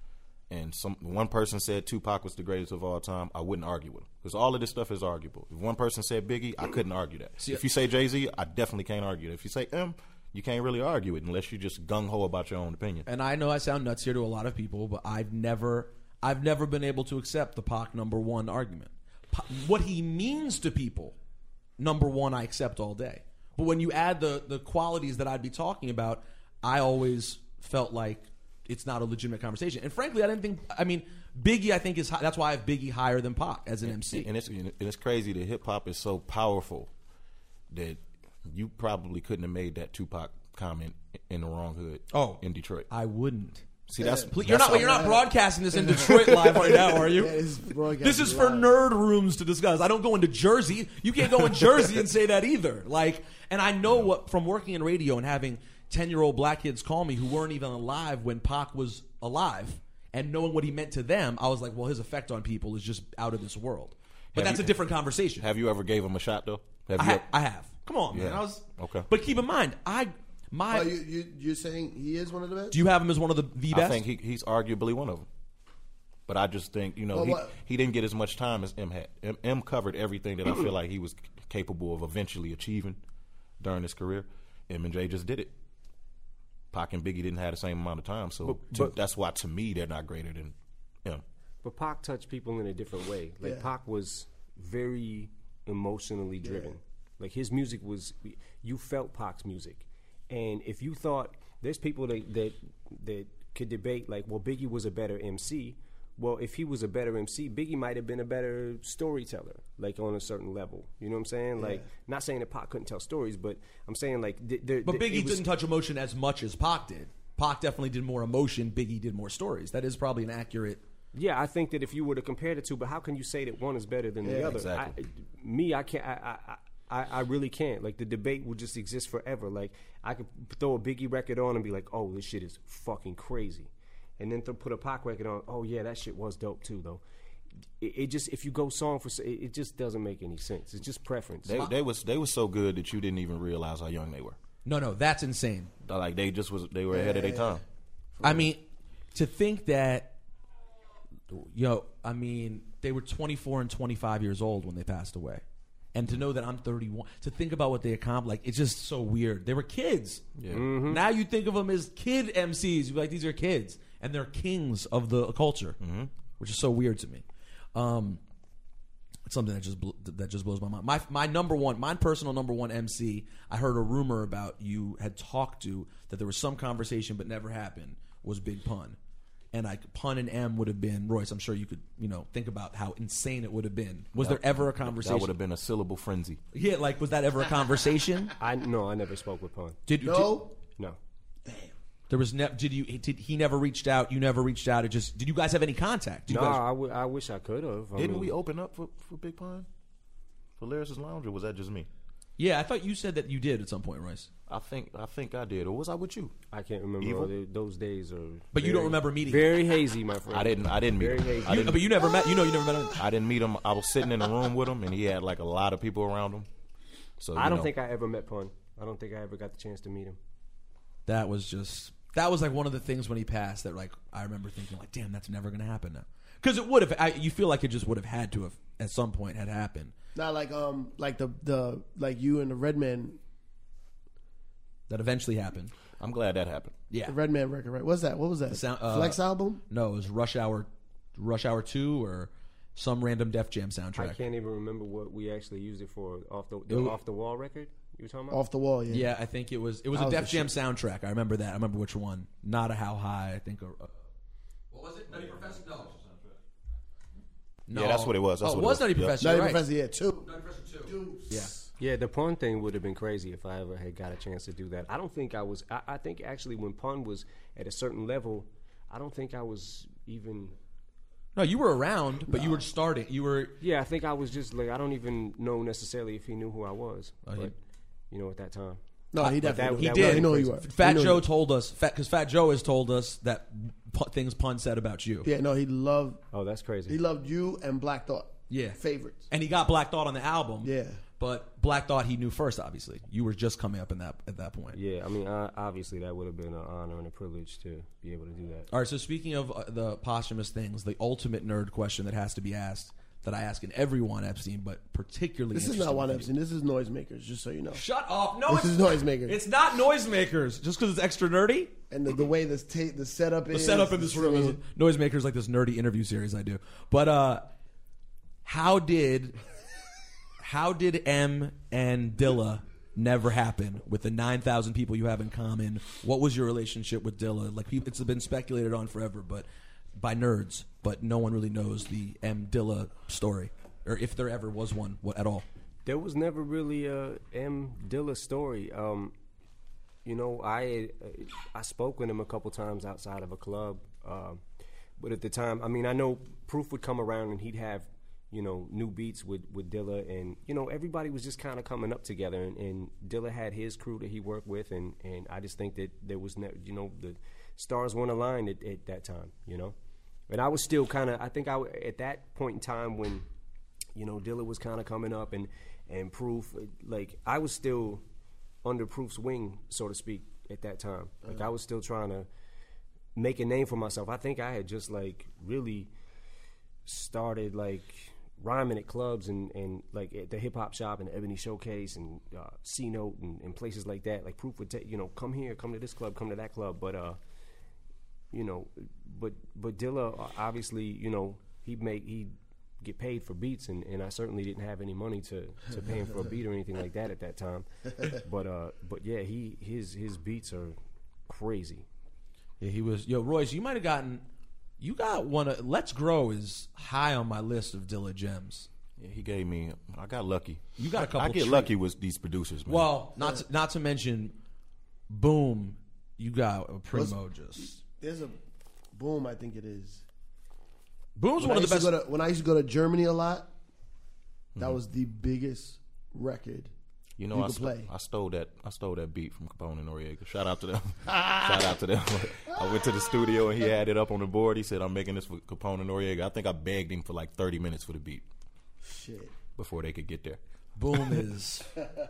and some one person said Tupac was the greatest of all time, I wouldn't argue with him because all of this stuff is arguable. If one person said Biggie, I couldn't argue that. See, if you say Jay-Z, I definitely can't argue it. If you say M, you can't really argue it unless you just gung ho about your own opinion. And I know I sound nuts here to a lot of people, but I've never, I've never been able to accept the Pac number one argument. Pa- what he means to people, number one, I accept all day. But when you add the the qualities that I'd be talking about, I always felt like it's not a legitimate conversation. And frankly, I didn't think. I mean, Biggie, I think is high, that's why I have Biggie higher than Pac as an M C. And it's and it's crazy that hip hop is so powerful that you probably couldn't have made that Tupac comment in the wrong hood. Oh. in Detroit. I wouldn't. See, that's, Please, that's you're not. how- You're not broadcasting this in Detroit live right now, are you? Yeah, this is broadcasting This is for live. nerd rooms to discuss. I don't go into Jersey. You can't go in Jersey and say that either. Like, and I know what from working in radio and having ten-year-old black kids call me who weren't even alive when Pac was alive, and knowing what he meant to them, I was like, well, his effect on people is just out of this world. But Have that's you- a different conversation. Have you ever gave him a shot though? Have I, you ha- ever- I have. Come on, man. Yeah. I was Okay. But keep in mind, I my. Oh, you, you, you're saying he is one of the best? do you have him as one of the the best? I think he, he's arguably one of them. But I just think, you know, Well, he, what- he didn't get as much time as M had. M, M covered everything that I feel like he was capable of eventually achieving during his career. M and J just did it. Pac and Biggie didn't have the same amount of time, so But- to, but- that's why to me they're not greater than M. But Pac touched people in a different way. Like Yeah. Pac was very emotionally driven. Like his music was, you felt Pac's music, and if you thought there's people that that that could debate like, well, Biggie was a better M C. Well, if he was a better M C, Biggie might have been a better storyteller, like on a certain level. You know what I'm saying? Like, not saying that Pac couldn't tell stories, but I'm saying like, th- there, But th- Biggie it was- didn't touch emotion as much as Pac did. Pac definitely did more emotion. Biggie did more stories. That is probably an accurate. Yeah, I think that if you were to compare the two, but how can you say that one is better than the Yeah, other? exactly. I, me, I can't. I, I, I, I really can't. Like the debate will just exist forever. Like I could throw a Biggie record on and be like, "Oh, this shit is fucking crazy," and then th- put a Pac record on. Oh yeah, that shit was dope too, though. It, it just if you go song for, it, it just doesn't make any sense. It's just preference. They, they was they was so good that you didn't even realize how young they were. No, no, that's insane. Like they just was they were ahead of their time. I mean, to think that, yo, I mean, they were twenty-four and twenty-five years old when they passed away. And to know that I'm thirty-one, to think about what they accomplished, like, it's just so weird. They were kids. Yeah. Now you think of them as kid M Cs. You're like, these are kids. And they're kings of the culture, which is so weird to me. Um, it's something that just bl- that just blows my mind. My my number one, my personal number one M C, I heard a rumor about you had talked to, that there was some conversation but never happened, was Big Pun. And like Pun and M would have been, Royce, I'm sure you could, you know, think about how insane it would have been. Was there ever a conversation? That would have been a syllable frenzy. Yeah, like, was that ever a conversation? I no, I never spoke with Pun. Did No? No. Did, there was ne- did you did he never reached out? You never reached out. It just did you guys have any contact? Did No, you guys, I, w- I wish I could have. I Didn't mean, we open up for, for Big Pun? For Lyricist Lounge, or was that just me? yeah, I thought you said that you did at some point, Royce. I think I think I did. Or was I with you? I can't remember. Evil? all the- Those days are. But you very- don't remember meeting Very hazy, my friend. I didn't I didn't meet Very him. hazy. I You, didn't, but you never met. You know, you never met him. I didn't meet him. I was sitting in a room with him, and he had like a lot of people around him. So I you don't know. think I ever met Pun. I don't think I ever got the chance to meet him. That was just that was like one of the things when he passed that like I remember thinking like, damn, that's never gonna happen now. Because it would have. I, you feel like it just would have had to have at some point had happened. Not like um like the the like you and the Redman That eventually happened. I'm glad that happened. Yeah. the Redman record, right? What's that? What was that? sound- uh, Flex album? No, it was Rush Hour, Rush Hour Two, or some random Def Jam I soundtrack. can't even remember what we actually used it for. Off the, the It wa- off the wall record you were talking about? Off the wall, yeah. Yeah, I think it was. It was That a was Def the Jam soundtrack. I remember that. I remember which one. Not a How High. I think. A, a, what was it? Nutty Professor. No. No. Yeah, that's what it was. That's oh, what it it was was. Nutty Yep. Professor. Nutty Right. Professor, yeah, two. Nutty Professor Two. Yeah. Yeah, the Pun thing would have been crazy if I ever had got a chance to do that. I don't think I was. I, I think actually when Pun was at a certain level, I don't think I was even. No, you were around, but you were starting. You were. Yeah, I think I was just like I don't even know necessarily if he knew who I was. Oh, he- but you know, at that time. No, he But definitely that- He that did. was He knew who crazy. you were. Fat He knew Joe you. told us because Fat, Fat Joe has told us that pu- things Pun said about you. Yeah, no, he loved Oh, that's crazy. he loved you and Black Thought. Yeah. Favorites. And he got Black Thought on the album. Yeah. But Black thought he knew first. Obviously, you were just coming up in that at that point. Yeah, I mean, uh, obviously that would have been an honor and a privilege to be able to do that. All right. So speaking of uh, the posthumous things, the ultimate nerd question that has to be asked, that I ask in every Juan Epstein, but particularly This is interesting not Juan with you. Epstein. This is Noisemakers, just so you know. Shut up! No, This it's, is Noisemakers. it's not Noisemakers. Just because it's extra nerdy. And the, the way this ta- the setup The is. setup in this room is Noisemakers, like this nerdy interview series I do. But uh, how did how did M and Dilla never happen with the nine thousand people you have in common? What was your relationship with Dilla? Like, people, it's been speculated on forever, but by nerds, but no one really knows the M Dilla story, or if there ever was one what, at all. There was never really a M Dilla story. Um, you know, I I spoke with him a couple times outside of a club, uh, but at the time, I mean, I know Proof would come around and he'd have, you know, new beats with, with Dilla, and, you know, everybody was just kind of coming up together, and, and Dilla had his crew that he worked with, and, and I just think that there was, ne- you know, the stars weren't aligned at, at that time, you know. And I was still kind of, I think I w- at that point in time when, you know, Dilla was kind of coming up and, and Proof, like, I was still under Proof's wing, so to speak, at that time. Like, I was still trying to make a name for myself. I think I had just, like, really started, like, rhyming at clubs and, and like, at the Hip Hop Shop and the Ebony Showcase and uh, C-Note and, and places like that. Like, Proof would take, you know, come here, come to this club, come to that club. But, uh, you know, but but Dilla, obviously, you know, he'd make, he'd get paid for beats, and, and I certainly didn't have any money to, to pay him for a beat or anything like that at that time. But uh, but yeah, he his his beats are crazy. Yeah, he was. Yo, Royce, you might have gotten. You got one of. Let's Grow is high on my list of Dilla gems. Yeah, he gave me. I got lucky. You got a I- couple I, get treats. lucky with these producers, man. Well, not to, not to mention, Boom. You got a primo just. There's a Boom, I think it is. Boom's When one I of the used best. to go to- when I used to go to Germany a lot, that was the biggest record. you know, you I, could sto- play. I stole that. I stole that beat from Capone and Noriega. Shout out to them. Shout out to them. I went to the studio and he had it up on the board. He said, "I'm making this for Capone and Noriega." I think I begged him for like thirty minutes for the beat Shit. before they could get there. Boom is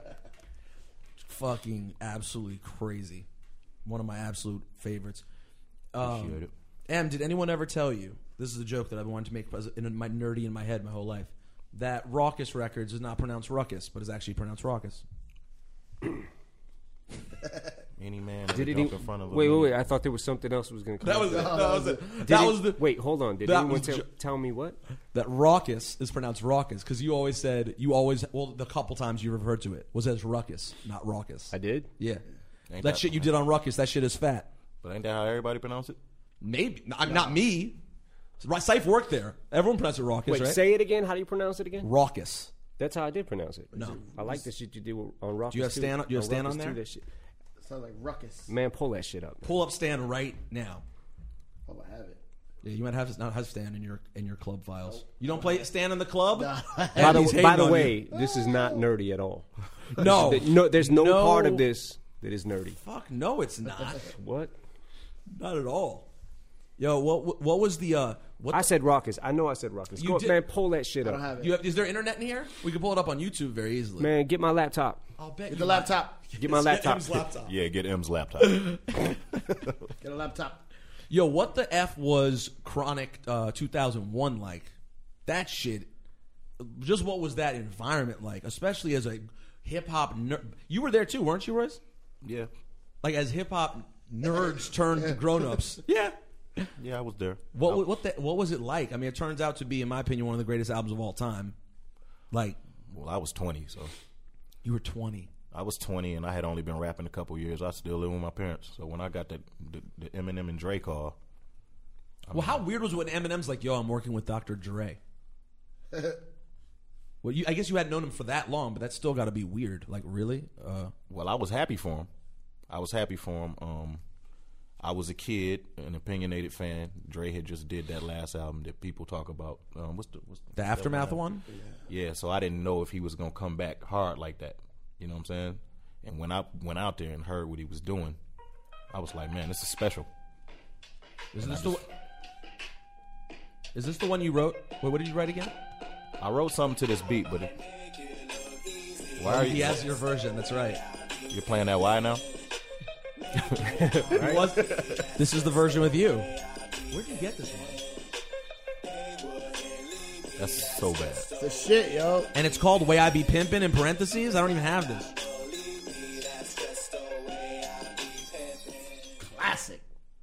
fucking absolutely crazy. One of my absolute favorites. Appreciate Um, it. Em, did anyone ever tell you, this is a joke that I've been wanting to make in my nerdy in my head my whole life, that Raucous Records is not pronounced ruckus, but is actually pronounced raucous? Any man Did that it jump even, in front of a wait, wait, man- wait! I thought there was something else was going to come. That was it. up. That was it. Did That it- was the Wait, hold on. Did that anyone was tell, ju- tell me what? that raucous is pronounced raucous because you always said you always well the couple times you referred to it was as ruckus, not raucous. I did. Yeah, Ain't that, that- shit you did on ruckus. That shit is fat. But ain't that how everybody pronounce it? Maybe not, not me. Syph worked there. Everyone pronounced it raucous, Wait, right? say it again. How do you pronounce it again? Raucous. That's how I did pronounce it. No. I like the shit you do on Rock. Do you have stand- do you have stand on there? That shit. Sounds like ruckus. Man, pull that shit up. Pull up stand right now. Oh, I have it. Yeah, you might have not have stand in your in your club files. You don't play stand in the club. By Eddie's the, hating by the on way, you. this is not nerdy at all. no, There- no, there's no, No. part of this that is nerdy. Fuck no, it's not. What? Not at all. Yo, what what was the uh? What I the- said raucous. I know I said raucous. You Go, did- man, pull that shit I up. don't have it. you have, is there internet in here? We can pull it up on YouTube very easily. Man, get my laptop. I'll bet Get you the laptop. Get my Let's laptop. M's laptop. Yeah, get M's laptop. Get a laptop. Yo, what the f was Chronic uh, two thousand one like? That shit. Just what was that environment like? Especially as a hip hop nerd. You were there too, weren't you, Royce? yeah, Like as hip hop nerds turned grown ups. Yeah. yeah, I was there. What I- what the, what was it like? I mean, it turns out to be, in my opinion, one of the greatest albums of all time. Like well, I was twenty, so you were twenty. I was twenty, and I had only been rapping a couple years. I still live with my parents, so when I got the the, the Eminem and Dre call, Well, how weird was it when Eminem's like, "Yo, I'm working with Doctor Dre." Well, you, I guess you hadn't known him for that long, but that's still got to be weird. Like, really? Uh, well, I was happy for him. I was happy for him. Um, I was a kid, an opinionated fan. Dre had just did that last album that people talk about. Um, what's the what's the Aftermath that one? Yeah, so I didn't know if he was gonna come back hard like that. You know what I'm saying? And when I went out there and heard what he was doing, I was like, man, this is special. Is this the? Is this the one you wrote? Wait, what did you write again? I wrote something to this beat, but it, Why are He you? has your version. That's right. You're playing that why now? He was- this is the version with you. Where'd you get this one? That's so bad. The shit, yo. And it's called Way I Be Pimpin' in parentheses. I don't even have this. Classic.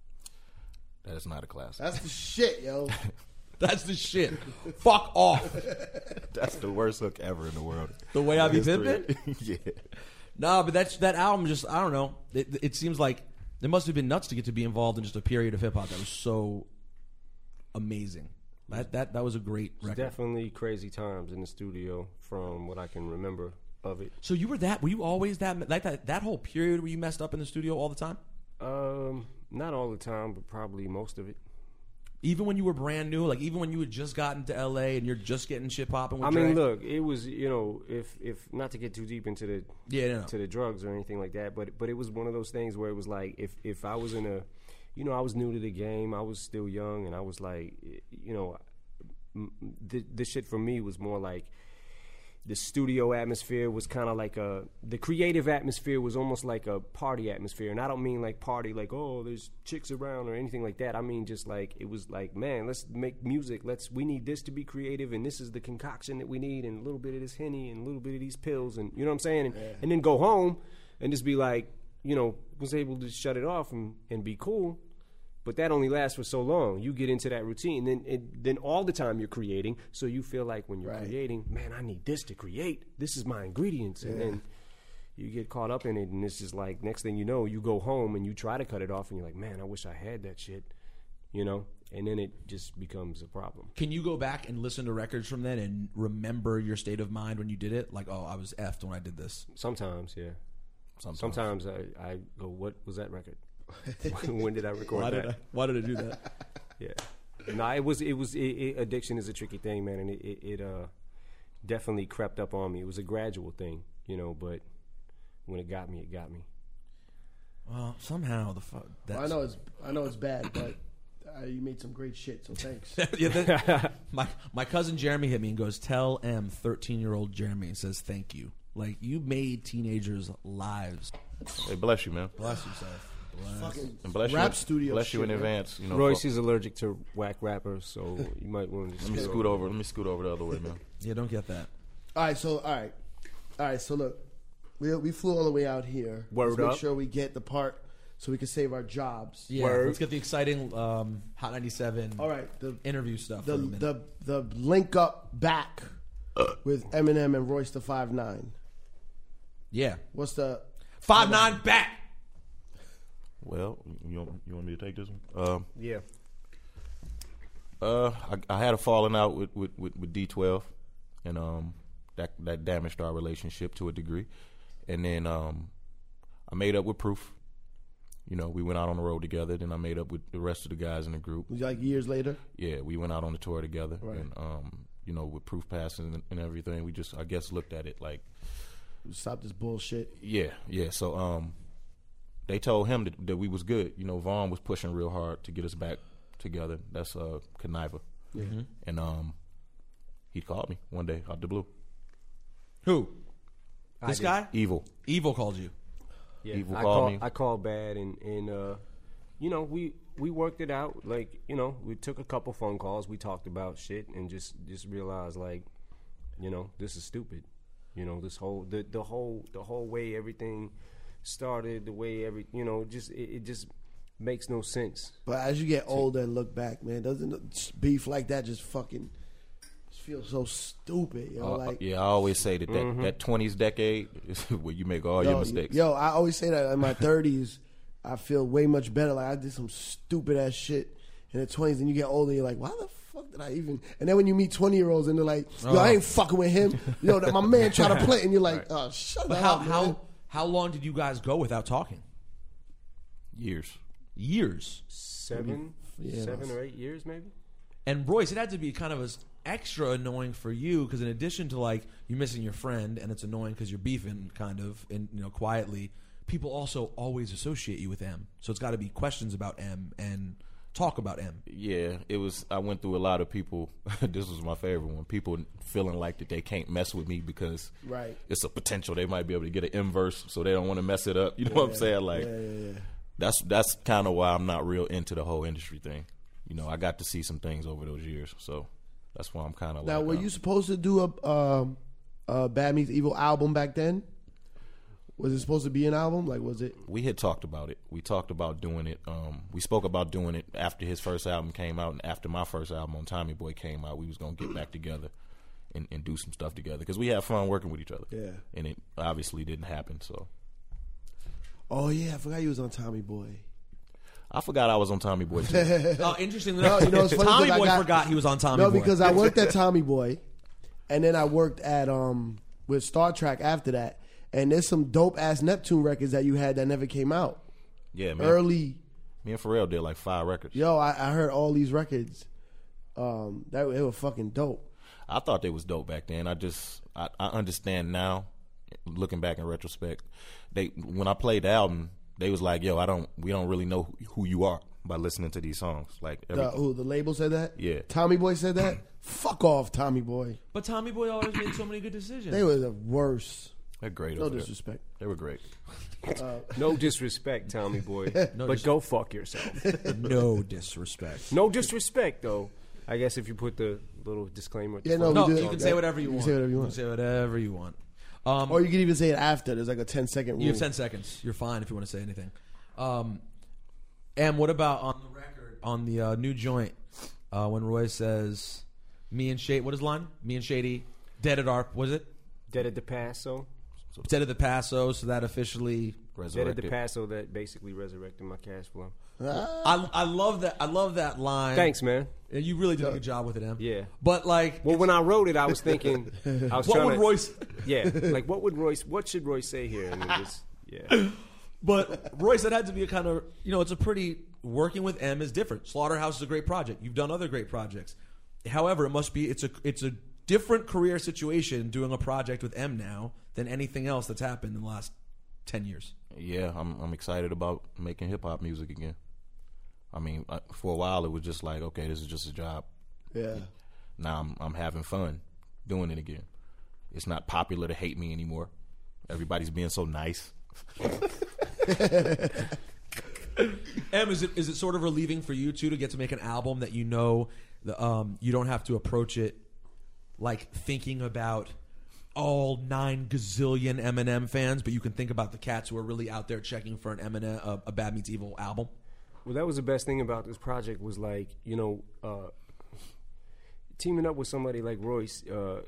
That is not a classic. That's the shit, yo. That's the shit. Fuck off. That's the worst hook ever in the world. The Way I Be History. Pimpin'? Yeah. No, but that's that album. Just I don't know. It, it seems like it must have been nuts to get to be involved in just a period of hip hop that was so amazing. That that that was a great It's record. definitely crazy times in the studio from what I can remember of it. So you were that? Were you always that? Like that? That whole period where you messed up in the studio all the time? Um, not all the time, but probably most of it. Even when you were brand new, like even when you had just gotten to L A and you're just getting shit popping. With I mean, Dre? look, it was, you know, if if not to get too deep into the Yeah, no, no. to the drugs or anything like that, but but it was one of those things where it was like if if I was in a, you know, I was new to the game, I was still young, and I was like, you know, the the shit for me was more like the studio atmosphere was kind of like a the creative atmosphere was almost like a party atmosphere, and I don't mean like party like oh there's chicks around or anything like that. I mean just like it was like, man, let's make music. Let's we need this to be creative, and this is the concoction that we need, and a little bit of this Henny and a little bit of these pills, and you know what I'm saying, and, Yeah. and then go home and just be like, you know, was able to shut it off and, and be cool. But that only lasts for so long. You get into that routine, then it, then all the time you're creating. So you feel like when you're Right. creating, man, I need this to create. This is my ingredients, and Yeah. then you get caught up in it, and it's just like next thing you know, you go home and you try to cut it off, and you're like, man, I wish I had that shit, you know. And then it just becomes a problem. Can you go back and listen to records from then and remember your state of mind when you did it? Like, oh, I was effed when I did this. Sometimes, yeah. Sometimes. Sometimes I, I go, what was that record? When did I record Why that? did I? Why did I do that? Yeah, no, it was it was it, it, addiction is a tricky thing, man, and it, it it uh definitely crept up on me. It was a gradual thing, you know, but when it got me, it got me. Well, somehow the fuck. I know it's I know it's bad, but uh, you made some great shit. So thanks. yeah, that, my my cousin Jeremy hit me and goes, "Tell M, thirteen year old Jeremy says thank you. Like you made teenagers' lives. Hey, bless you, man. Bless yourself. Bless. Fucking And bless rap you, studio. Bless shit, you in man. advance. You know, Royce fuck- is allergic to whack rappers, so you might want to let me scoot over. Let me scoot over the other way, man. Yeah, don't get that. All right, so all right, all right. So look, we we flew all the way out here. Word Let's make up. sure we get the part so we can save our jobs. Yeah, Word. let's get the exciting um, Hot ninety-seven All right, the interview stuff. the for a minute. the the link up back with Eminem and Royce the Five Nine. yeah, What's the five nine back. Well, you want, you want me to take this one? Um, Yeah, uh, I, I had a falling out with, with, with, with D twelve, and um, that that damaged our relationship to a degree. And then um, I made up with Proof. You know, we went out on the road together. Then I made up with the rest of the guys in the group. like years later? Yeah, we went out on the tour together, Right. and um, you know, with Proof passing and, and everything, we just, I guess, looked at it like, Stop this bullshit. yeah, yeah. So um, they told him that, that we was good. You know, Vaughn was pushing real hard to get us back together. That's uh, Conniver, Mm-hmm. and um, he called me one day out the blue. Who? I This did. guy? Evil. Evil called you. yeah. Evil I called called me. I called bad, and and uh, you know, we we worked it out. Like, you know, we took a couple phone calls. We talked about shit, and just just realized like, you know, this is stupid. You know, this whole the the whole the whole way everything started, the way every you know, just it, it just makes no sense. But as you get older and look back, man, doesn't beef like that just fucking just feel so stupid? You know, Uh, like yeah, I always say that that, Mm-hmm. that twenties decade is where you make all yo, your mistakes. Yo, I always say that in my thirties, I feel way much better. Like I did some stupid ass shit in the twenties, and you get older, you're like, why the fuck did I even? And then when you meet twenty year olds and they're like, yo, I ain't fucking with him. Yo, that my man tried to play, and you're like, oh, shut But up. how man. how how long did you guys go without talking? Years. Years. Seven, Yeah, seven that's- or eight years, maybe. And Royce, it had to be kind of as extra annoying for you because in addition to like you missing your friend and it's annoying because you're beefing kind of and you know quietly, people also always associate you with M. So it's got to be questions about M and Talk about M. Yeah, it was. I went through a lot of people. This was my favorite one. People feeling like that they can't mess with me because Right. it's a potential they might be able to get an M verse, so they don't want to mess it up. You know what I'm saying? Like, Yeah, yeah, yeah. that's that's kind of why I'm not real into the whole industry thing. You know, I got to see some things over those years, so that's why I'm kind of Now, like. were uh, you supposed to do a, um, a Bad Meets Evil album back then? Was it supposed to be an album? Like, was it? We had talked about it. We talked about doing it. Um, we spoke about doing it after his first album came out, and after my first album on Tommy Boy came out, we was gonna get back together and, and do some stuff together because we had fun working with each other. Yeah. And it obviously didn't happen. So Oh yeah, I forgot you was on Tommy Boy. I forgot I was on Tommy Boy too. Oh, interestingly No, enough, you know, it's funny Tommy 'cause I Boy got- forgot he was on Tommy No, Boy. because I worked at Tommy Boy, and then I worked at um with Star Trek after that. And there's some dope ass Neptune records that you had that never came out. Yeah, man. Early, Me and Pharrell did like five records. yo, I, I heard all these records. Um, that they were fucking dope. I thought they was dope back then. I just I, I understand now, looking back in retrospect. They when I played the album, they was like, "Yo, I don't we don't really know who you are by listening to these songs." Like, every, The, who the label said that? Yeah. Tommy Boy said that. Fuck off, Tommy Boy. But Tommy Boy always made so many good decisions. They were the worst. they're great. No over there. disrespect. They were great. No disrespect, Tommy Boy, No but dis- go fuck yourself. no disrespect. No disrespect, though. I guess if you put the little disclaimer. At the Yeah, no, front. No, we do you it. can say whatever you You can want. say whatever you You want. can say whatever you want. Um, Or you can even say it after. There's like a ten second rule. you have ten seconds. You're fine if you want to say anything. Um, and what about on the record on the uh, new joint uh, when Roy says, "Me and Shady"? What is the line? Me and Shady, dead at our was it? Dead at the Paso. Dead at the Paso. So that officially. Dead at the Resurrected. Paso that basically resurrected my cash flow. I, I love that. I love that line. Thanks, man. And you really did a good job with it, Em. Yeah. But like, Well, when I wrote it, I was thinking, I was what trying would to, Royce? yeah, like what would Royce, what should Royce say here? And then just, yeah, But Royce, that had to be a kind of, you know, it's a pretty, working with M is different. Slaughterhouse is a great project. You've done other great projects. However, it must be, it's a, it's a different career situation doing a project with M now than anything else that's happened in the last ten years. Yeah, I'm I'm excited about making hip hop music again. I mean, uh, for a while it was just like, okay, this is just a job. Yeah. Now I'm I'm having fun doing it again. It's not popular to hate me anymore. Everybody's being so nice. M, is it is it sort of relieving for you too to get to make an album that you know the, um, you don't have to approach it like thinking about all nine gazillion Eminem fans, but you can think about the cats who are really out there checking for an Eminem uh, a Bad Meets Evil album. Well, that was the best thing about this project was like, you know, uh, teaming up with somebody like Royce. Uh,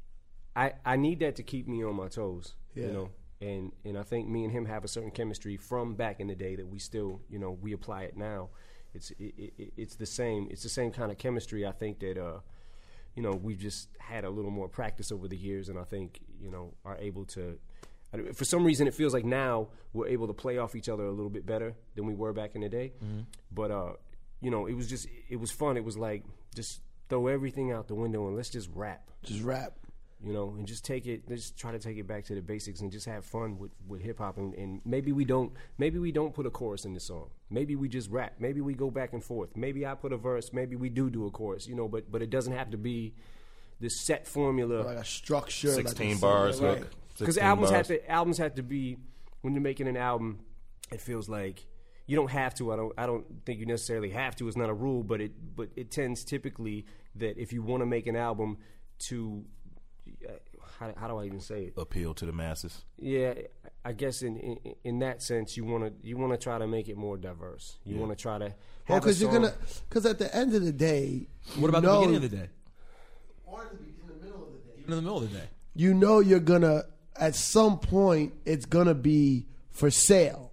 I I need that to keep me on my toes, Yeah. you know. And and I think me and him have a certain chemistry from back in the day that we still, you know, we apply it now. It's it, it, it's the same. It's the same kind of chemistry. I think that uh, you know, we've just had a little more practice over the years, and I think, you know, are able to. For some reason, it feels like now we're able to play off each other a little bit better than we were back in the day. Mm-hmm. But uh, you know, it was just it was fun. It was like just throw everything out the window and let's just rap. Just rap. You know, and just take it. Just try to take it back to the basics and just have fun with, with hip hop. And, and maybe we don't. Maybe we don't put a chorus in the song. Maybe we just rap. Maybe we go back and forth. Maybe I put a verse. Maybe we do do a chorus. You know, but but it doesn't have to be this set formula. Like a structure. Sixteen like a- bars, Right. hook. Because sixteen albums bars. have to albums have to be when you're making an album. It feels like you don't have to. I don't. I don't think you necessarily have to. It's not a rule, but it. But it tends typically that if you want to make an album to, uh, how, how do I even say it? Appeal to the masses. Yeah, I guess in in, in that sense, you want to you want to try to make it more diverse. You want to try to. Well, Have a because you're song- gonna. Because at the end of the day, What about you the know- beginning of the day? Or in the middle of the day. Even in the middle of the day. You know you're gonna. At some point, it's gonna be for sale.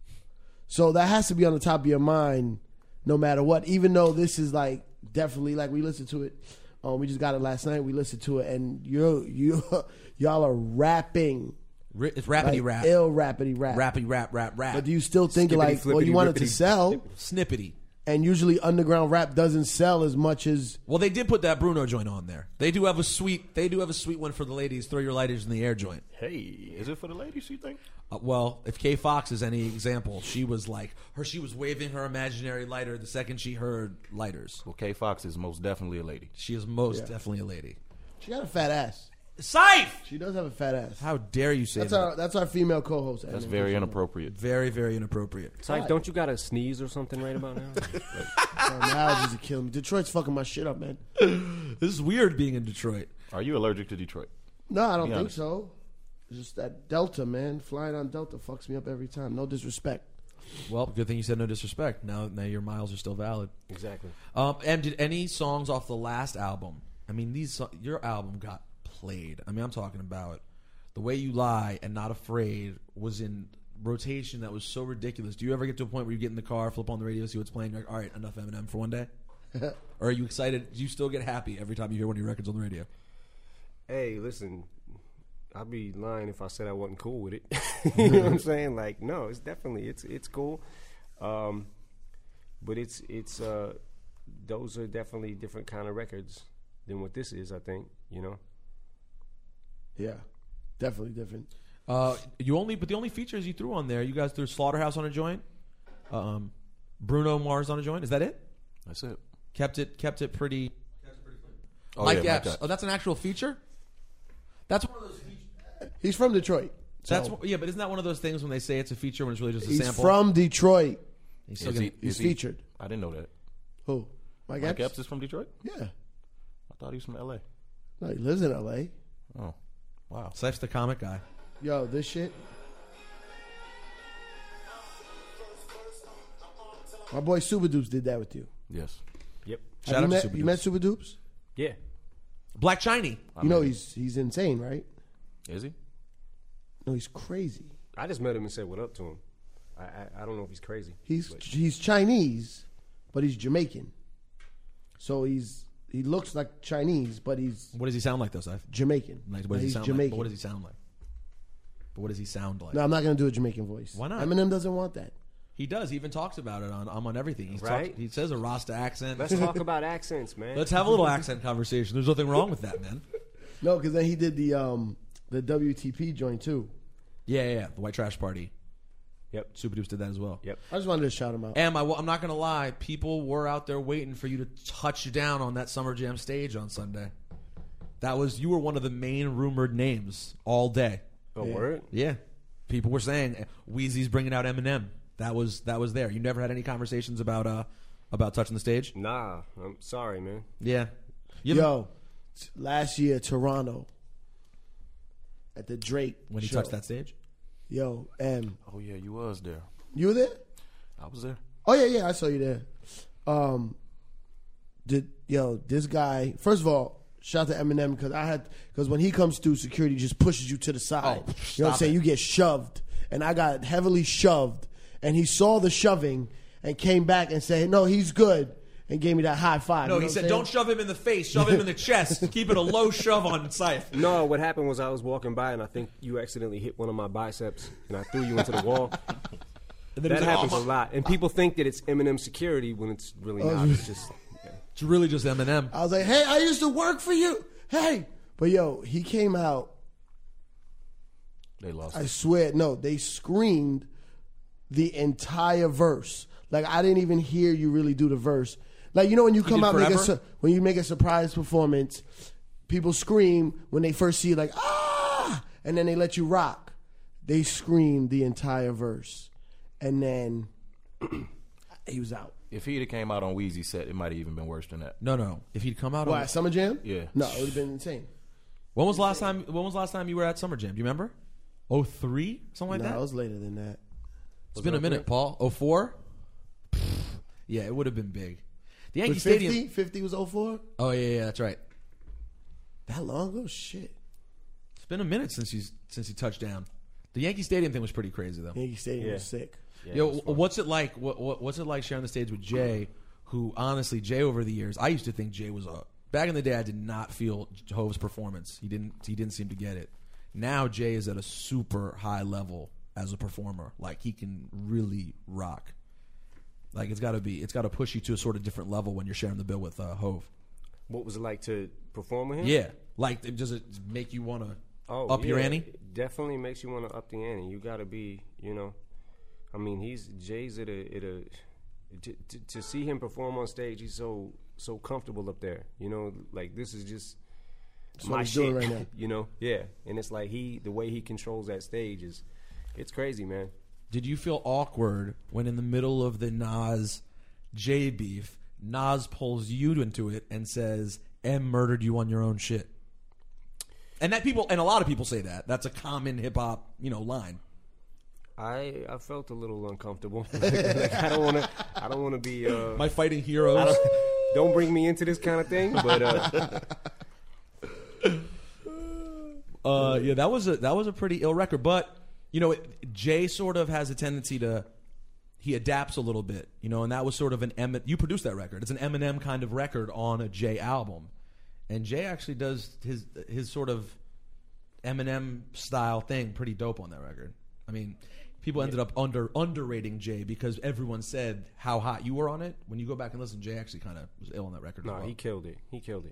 So that has to be on the top of your mind, no matter what. Even though this is like definitely like we listened to it. Um, we just got it last night. We listened to it, and you you y'all are rapping. Ri- It's rappity Like rap. ill rappity rap. Rappity rap, rap, rap. But do you still think Skippity, like, well, you flippity, want it to rippity. sell? Snippety. and usually underground rap doesn't sell as much as. Well, they did put that Bruno joint on there. They do have a sweet. They do have a sweet one for the ladies. Throw your lighters in the air joint. Hey, is it for the ladies? You think? Uh, well, if Kay Fox is any example, she was like her. She was waving her imaginary lighter the second she heard lighters. Well, Kay Fox is most definitely a lady. She is most Yeah. definitely a lady. She got a fat ass. Syph! She does have a fat ass. How dare you say That's that? our that's our female co-host. That's Anna. very inappropriate. Very, very inappropriate. It's like, don't you got to sneeze or something right about now? Oh, my allergies are killing me. Detroit's fucking my shit up, man. This is weird being in Detroit. Are you allergic to Detroit? No, I don't Be think honest. so. It's just that Delta, man. Flying on Delta fucks me up every time. No disrespect. Well, good thing you said no disrespect. Now, now your miles are still valid. Exactly. Um, and did any songs off the last album? I mean, these so- your album got played. I mean, I'm talking about The Way You Lie and Not Afraid was in rotation that was so ridiculous. Do you ever get to a point where you get in the car, flip on the radio, see what's playing, you're like, all right, enough Eminem for one day? Or are you excited? Do you still get happy every time you hear one of your records on the radio? Hey, listen, I'd be lying if I said I wasn't cool with it. You know what I'm saying? Like, no, it's definitely it's it's cool, um, but it's it's uh, those are definitely different kind of records than what this is. I think you know. Yeah, definitely different. Uh, you only, but the only features you threw on there, you guys threw Slaughterhouse on a joint, um, Bruno Mars on a joint. Is that it? That's it. Kept it, kept it pretty. Oh, Mike yeah, Mike Epps. Epps. Oh, that's an actual feature. That's one of those. Features. He's from Detroit. That's so what, yeah, but isn't that one of those things when they say it's a feature when it's really just a he's sample? from Detroit. He's still Is gonna- he- He's is he- featured. I didn't know that. Who? Mike, Mike Epps? Epps is from Detroit? Yeah. I thought he was from L A. No, he lives in L A. Oh, wow. Sife's the comic guy. Yo, this shit. My boy Super Dupes did that with you. Yes. Yep. Shout Have out you to met, Super you Dupes. met Super Dupes? Yeah. Black Chiney. You know he's he's insane, right? Is he? No, he's crazy. I just met him and said what up to him. I I, I don't know if he's crazy. He's but- he's Chinese, but he's Jamaican. So he's he looks like Chinese, but he's What does he sound like though, Sife? Jamaican. Like, what But does he he's sound Jamaican. like? But what does he sound like? But what does he sound like? No, I'm not gonna do a Jamaican voice. Why not? Eminem doesn't want that. He does. He even talks about it on I'm on everything. He's Right? talked, he says a Rasta accent. Let's talk about accents, man. Let's have a little accent conversation. There's nothing wrong with that, man. No, because then he did the um the W T P joint too. Yeah, yeah, yeah. The White Trash Party. Yep. Super Dupes did that as well. Yep. I just wanted to shout him out. Em, I, am not going to lie. People were out there waiting for you to touch down on that Summer Jam stage on Sunday. That was you were one of the main rumored names all day. A Yeah. word? Yeah, people were saying Wheezy's bringing out Eminem. That was that was there. You never had any conversations about uh about touching the stage. Nah, I'm sorry, man. Yeah, you Yo, t- last year Toronto at the Drake when he show. touched that stage. Yo, M, Oh, yeah, you was there. you were there? I was there. Oh yeah, yeah, I saw you there. Um, did yo this guy? First of all, shout out to Eminem because I had because when he comes through, security just pushes you to the side. Oh, you know what I'm stop saying? it. You get shoved, and I got heavily shoved, and he saw the shoving and came back and said, "No, he's good," and gave me that high five. No, You know he what said, I'm "Don't saying? shove him in the face. Shove him in the chest. Keep it a low shove on Syfe." No, what happened was I was walking by and I think you accidentally hit one of my biceps and I threw you into the wall. And then That he was like, happens "Oh, a lot, and people think that it's Eminem security when it's really Oh, not. It's just It's really just Eminem. I was like, "Hey, I used to work for you." Hey, but yo, he came out. They lost. I it. swear, no, they screamed the entire verse. Like I didn't even hear you really do the verse. Like you know when you come did out make a, Forever? su- when you make a surprise performance, people scream when they first see you, like ah, and then they let you rock. They screamed the entire verse, and then he was out. If he'd have came out on Wheezy's set, it might have even been worse than that. No, no. If he'd come out, Why on, Summer Jam? Yeah. No, it would have been insane. when was last time? When was last time you were at Summer Jam? Do you remember? Oh three, something like no, that. it was later than that. It's been a minute, Paul. Oh four. Yeah, it would have been big. The Yankee Was Stadium. fifty? fifty was oh four? Oh yeah, yeah, that's right. That long ago? Shit. It's been a minute since he's since he touched down. The Yankee Stadium thing was pretty crazy though. Yankee Stadium Yeah. was sick. yeah, Yo, it's fun. what's it like? What, what what's it like sharing the stage with Jay? Who honestly, Jay over the years, I used to think Jay was a back in the day. I did not feel Hove's performance. He didn't. He didn't seem to get it. Now Jay is at a super high level as a performer. Like he can really rock. Like it's got to be, it's got to push you to a sort of different level when you're sharing the bill with uh, Hove. What was it like to perform with him? Yeah, like does it make you want to Oh, up yeah, your ante? It definitely makes you want to up the ante. You got to be, you know, I mean, he's Jay's at a, at a to, to, to see him perform on stage. He's so so comfortable up there. You know, like this is just That's my what he's shit. doing right now. You know, yeah. And it's like he, the way he controls that stage is, it's crazy, man. Did you feel awkward when in the middle of the Nas Jay beef, Nas pulls you into it and says, "M murdered you on your own shit"? And that people and a lot of people say that. That's a common hip hop, you know, line. I I felt a little uncomfortable. Like, I don't want to. I don't want to be. Uh, My fighting heroes. I don't, don't bring me into this kind of thing. But uh, Uh, yeah, that was a that was a pretty ill record. But you know, it, Jay sort of has a tendency to he adapts a little bit, you know, and that was sort of an M. You produced that record. It's an Eminem kind of record on a Jay album, and Jay actually does his his sort of Eminem style thing pretty dope on that record. I mean, people ended up under underrating Jay because everyone said how hot you were on it. When you go back and listen, Jay actually kind of was ill on that record. no, as well. he killed it. He killed it.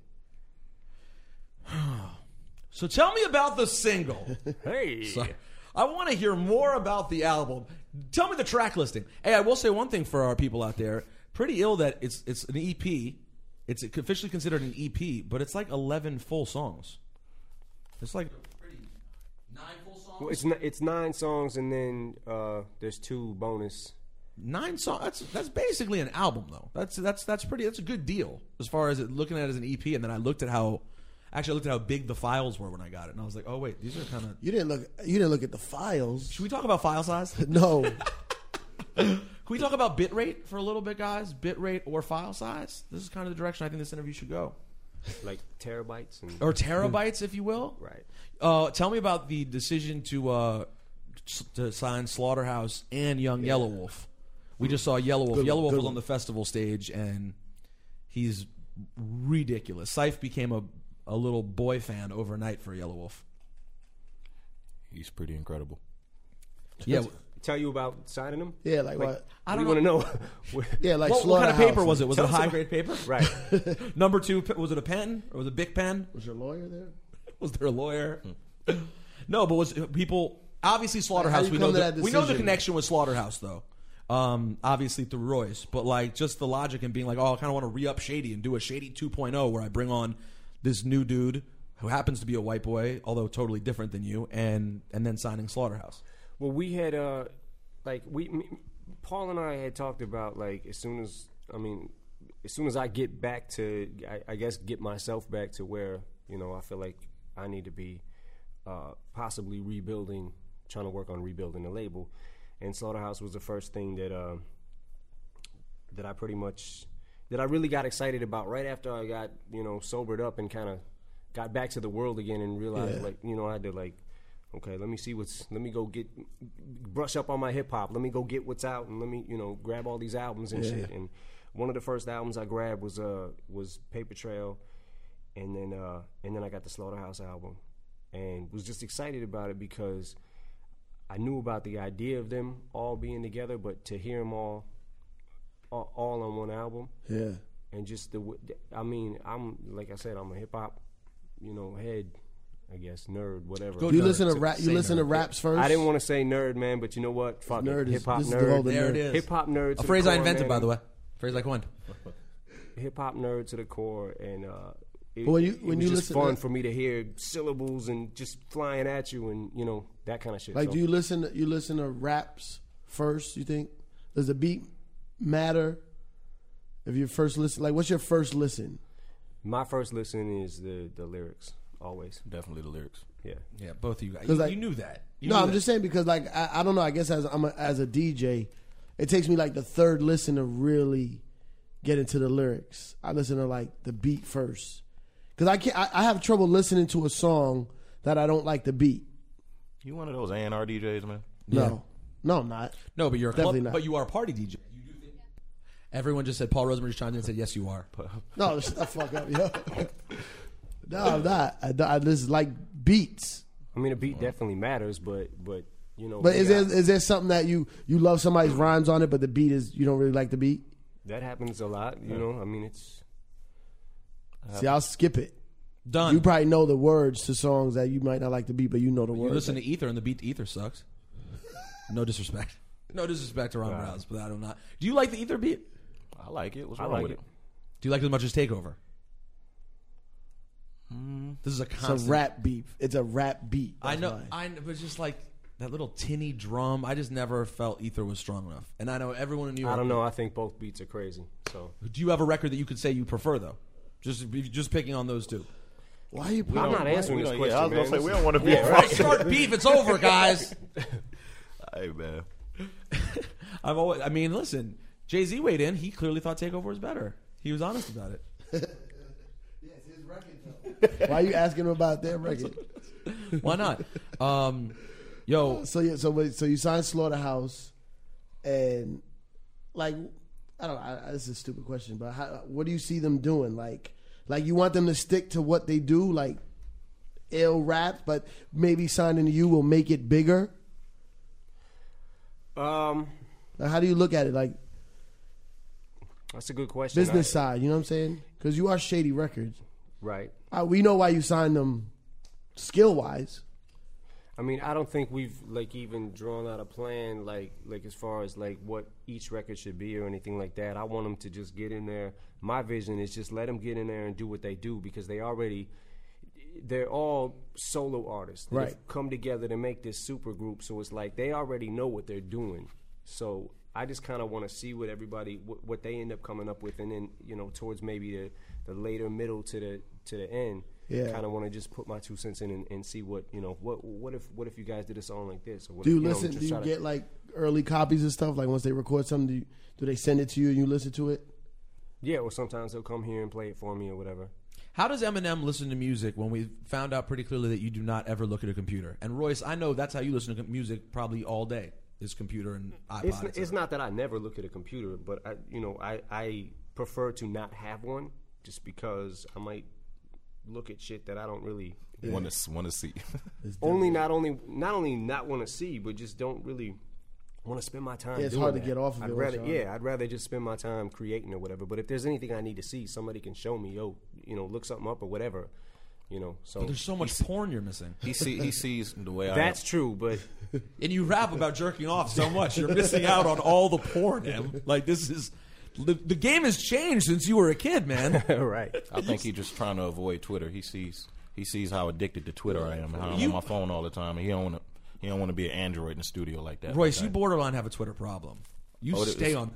So tell me about the single. Hey. So, I want to hear more about the album. Tell me the track listing. Hey, I will say one thing for our people out there. Pretty ill that it's it's an E P. It's officially considered an E P, but it's like eleven full songs. It's like pretty, nine full songs. Well, it's n- it's nine songs and then uh, there's two bonus. Nine songs. That's that's basically an album, though. That's that's that's pretty. That's a good deal as far as it, looking at it as an E P. And then I looked at how. Actually, I looked at how big the files were when I got it, and I was like, "Oh wait, these are kind of." You didn't look. You didn't look at the files. Should we talk about file size? No. Can we talk about bit rate for a little bit, guys? Bit rate or file size? This is kind of the direction I think this interview should go. Like terabytes and Or terabytes, if you will. right. Uh, tell me about the decision to uh, s- to sign Slaughterhouse and Young Yellow Wolf. We just saw Yellow Wolf. Good- Yellow Wolf good was one. on the festival stage, and he's ridiculous. Syph became a, a little boy fan overnight for Yellow Wolf. He's pretty incredible. Yeah. Tell you about signing them? Yeah, like, Like, what? I what don't do you know. want to know? Yeah, like what, what kind of Slaughterhouse. paper was it? Was Tell it a us high about- grade paper? Right. Number two, was it a pen? Or was it a Bic pen? Was your lawyer there? Was there a lawyer? No, but was people obviously Slaughterhouse? you We come know to the, that we know the decision? connection with Slaughterhouse though. Um, obviously through Royce, but like just the logic and being like, oh, I kind of want to re up Shady and do a Shady two point oh where I bring on this new dude who happens to be a white boy, although totally different than you, and and then signing Slaughterhouse. Well, we had uh, like we, me, Paul and I had talked about like as soon as I mean, as soon as I get back to, I, I guess get myself back to where you know I feel like I need to be, uh, possibly rebuilding, trying to work on rebuilding the label, and Slaughterhouse was the first thing that uh, that I pretty much that I really got excited about right after I got you know sobered up and kind of got back to the world again and realized Yeah. like you know I had to like. Okay, let me see what's. Let me go get, brush up on my hip hop. Let me go get what's out, and let me, you know, grab all these albums and Yeah. shit. And one of the first albums I grabbed was uh was Paper Trail, and then uh and then I got the Slaughterhouse album, and was just excited about it because I knew about the idea of them all being together, but to hear them all, all, all on one album, Yeah. and just the, w- I mean, I'm like I said, I'm a hip hop, you know, head. I guess nerd, whatever. Go Do you nerd. listen to Say- rap? You say listen to nerd. raps first. I didn't want to say nerd, man, but you know what? Fuck Nerd it. is- Hip hop this is the nerd. golden There it nerd. is. Hip hop nerd. A to the phrase I core, invented, man. by the way. Phrase I coined. Hip hop nerd to the core, and uh, it, But when you- it when was you just listen to fun that- for me to hear syllables and just flying at you, and you know that kind of shit. Like, So, do you listen? To, you listen to raps first? You think does the beat matter? If you first listen, like, what's your first listen? my first listen is the the lyrics always. Definitely the lyrics. Yeah, Yeah, both of you guys. 'Cause, You, like- you knew that. You No, knew I'm that. just saying because, like, I, I don't know. I guess as I'm a, as a D J, it takes me like the third listen to really get into the lyrics. I listen to like the beat first because I can't. I, I have trouble listening to a song that I don't like the beat. You one of those A and R D Js, man? No, no, I'm not. No, but you're a club, Definitely not. but you are a party D J. You do think- Everyone just said Paul Rosemary just chimed in and said yes, you are. No, shut the fuck up, yo. No, I'm not. I, I just like beats. I mean, a beat definitely matters, but but you know. But we is there got- is there something that you you love somebody's rhymes on it, but the beat is you don't really like the beat? that happens a lot, you know. I mean, it's See, I'll skip it. Done. You probably know the words to songs that you might not like the beat, but you know the You words. listen to Ether, and the beat to Ether sucks. No disrespect. No disrespect to Ron Right. Browse, but I don't know. Do you like the Ether beat? I like it. What's I wrong like with it. it? Do you like it as much as Takeover? This is a It's constant. a rap beat. It's a rap beat. I That's know. why. I know, but just like that little tinny drum, I just never felt Ether was strong enough. And I know everyone in New York. I don't know. I think both beats are crazy. So Do you have a record that you could say you prefer though? Just just picking on those two. Why are you? I'm not answering We this don't- question, yeah, I was man. gonna say we don't want to be. Yeah, Right, start beef. It's over, guys. Hey man, I've always. I mean, listen. Jay Z weighed in. He clearly thought Takeover was better. He was honest about it. Why are you asking him about their record? Why not? Um, yo, So yeah, so wait, so you signed Slaughterhouse, and like I don't. I, this is a stupid question, but how, what do you see them doing? Like, like you want them to stick to what they do, like ill rap, but maybe signing to you will make it bigger. um, Like, how do you look at it? Like that's a good question. business I- side, you know what I'm saying? Because you are Shady Records. right? Uh, we know why you signed them, skill wise. I mean, I don't think we've like even drawn out a plan, like like as far as like what each record should be or anything like that. I want them to just get in there. My vision is just let them get in there and do what they do because they already, they're all solo artists that Right. have come together to make this super group. So it's like they already know what they're doing. So I just kind of want to see what everybody what, what they end up coming up with, and then you know towards maybe the the later middle to the to the end. Yeah. Kind of want to just put my two cents in and, and see what you know. What what if what if you guys did a song like this? Or what Do if, you know, listen? just Do you try to- get like early copies of stuff? Like once they record something, do, you, do they send it to you and you listen to it? Yeah, or sometimes they'll come here and play it for me or whatever. how does Eminem listen to music when we found out pretty clearly that you do not ever look at a computer? And Royce, I know that's how you listen to music probably all day. Is computer and iPod. It's et it's cetera. not that I never look at a computer, but I you know I I prefer to not have one just because I might look at shit that I don't really want to want to see. only not only not only not want to see, but just don't really want to spend my time. Yeah, it's doing hard to that. get off of I'd it, rather, also. yeah, I'd rather just spend my time creating or whatever. But if there's anything I need to see, somebody can show me. Yo, you know, look something up or whatever. You know, so But there's so much porn you're missing. he see he sees the way I that's true. But And you rap about jerking off so much, you're missing out on all the porn, Em. Like, this is. The, the game has changed since you were a kid, man. right. I think he's just trying to avoid Twitter. He sees he sees how addicted to Twitter I am. How I'm You- on my phone all the time, and he don't want to he don't want to be an Android in the studio like that. Royce, Like you I- borderline have a Twitter problem. You Oh, it stay is. on.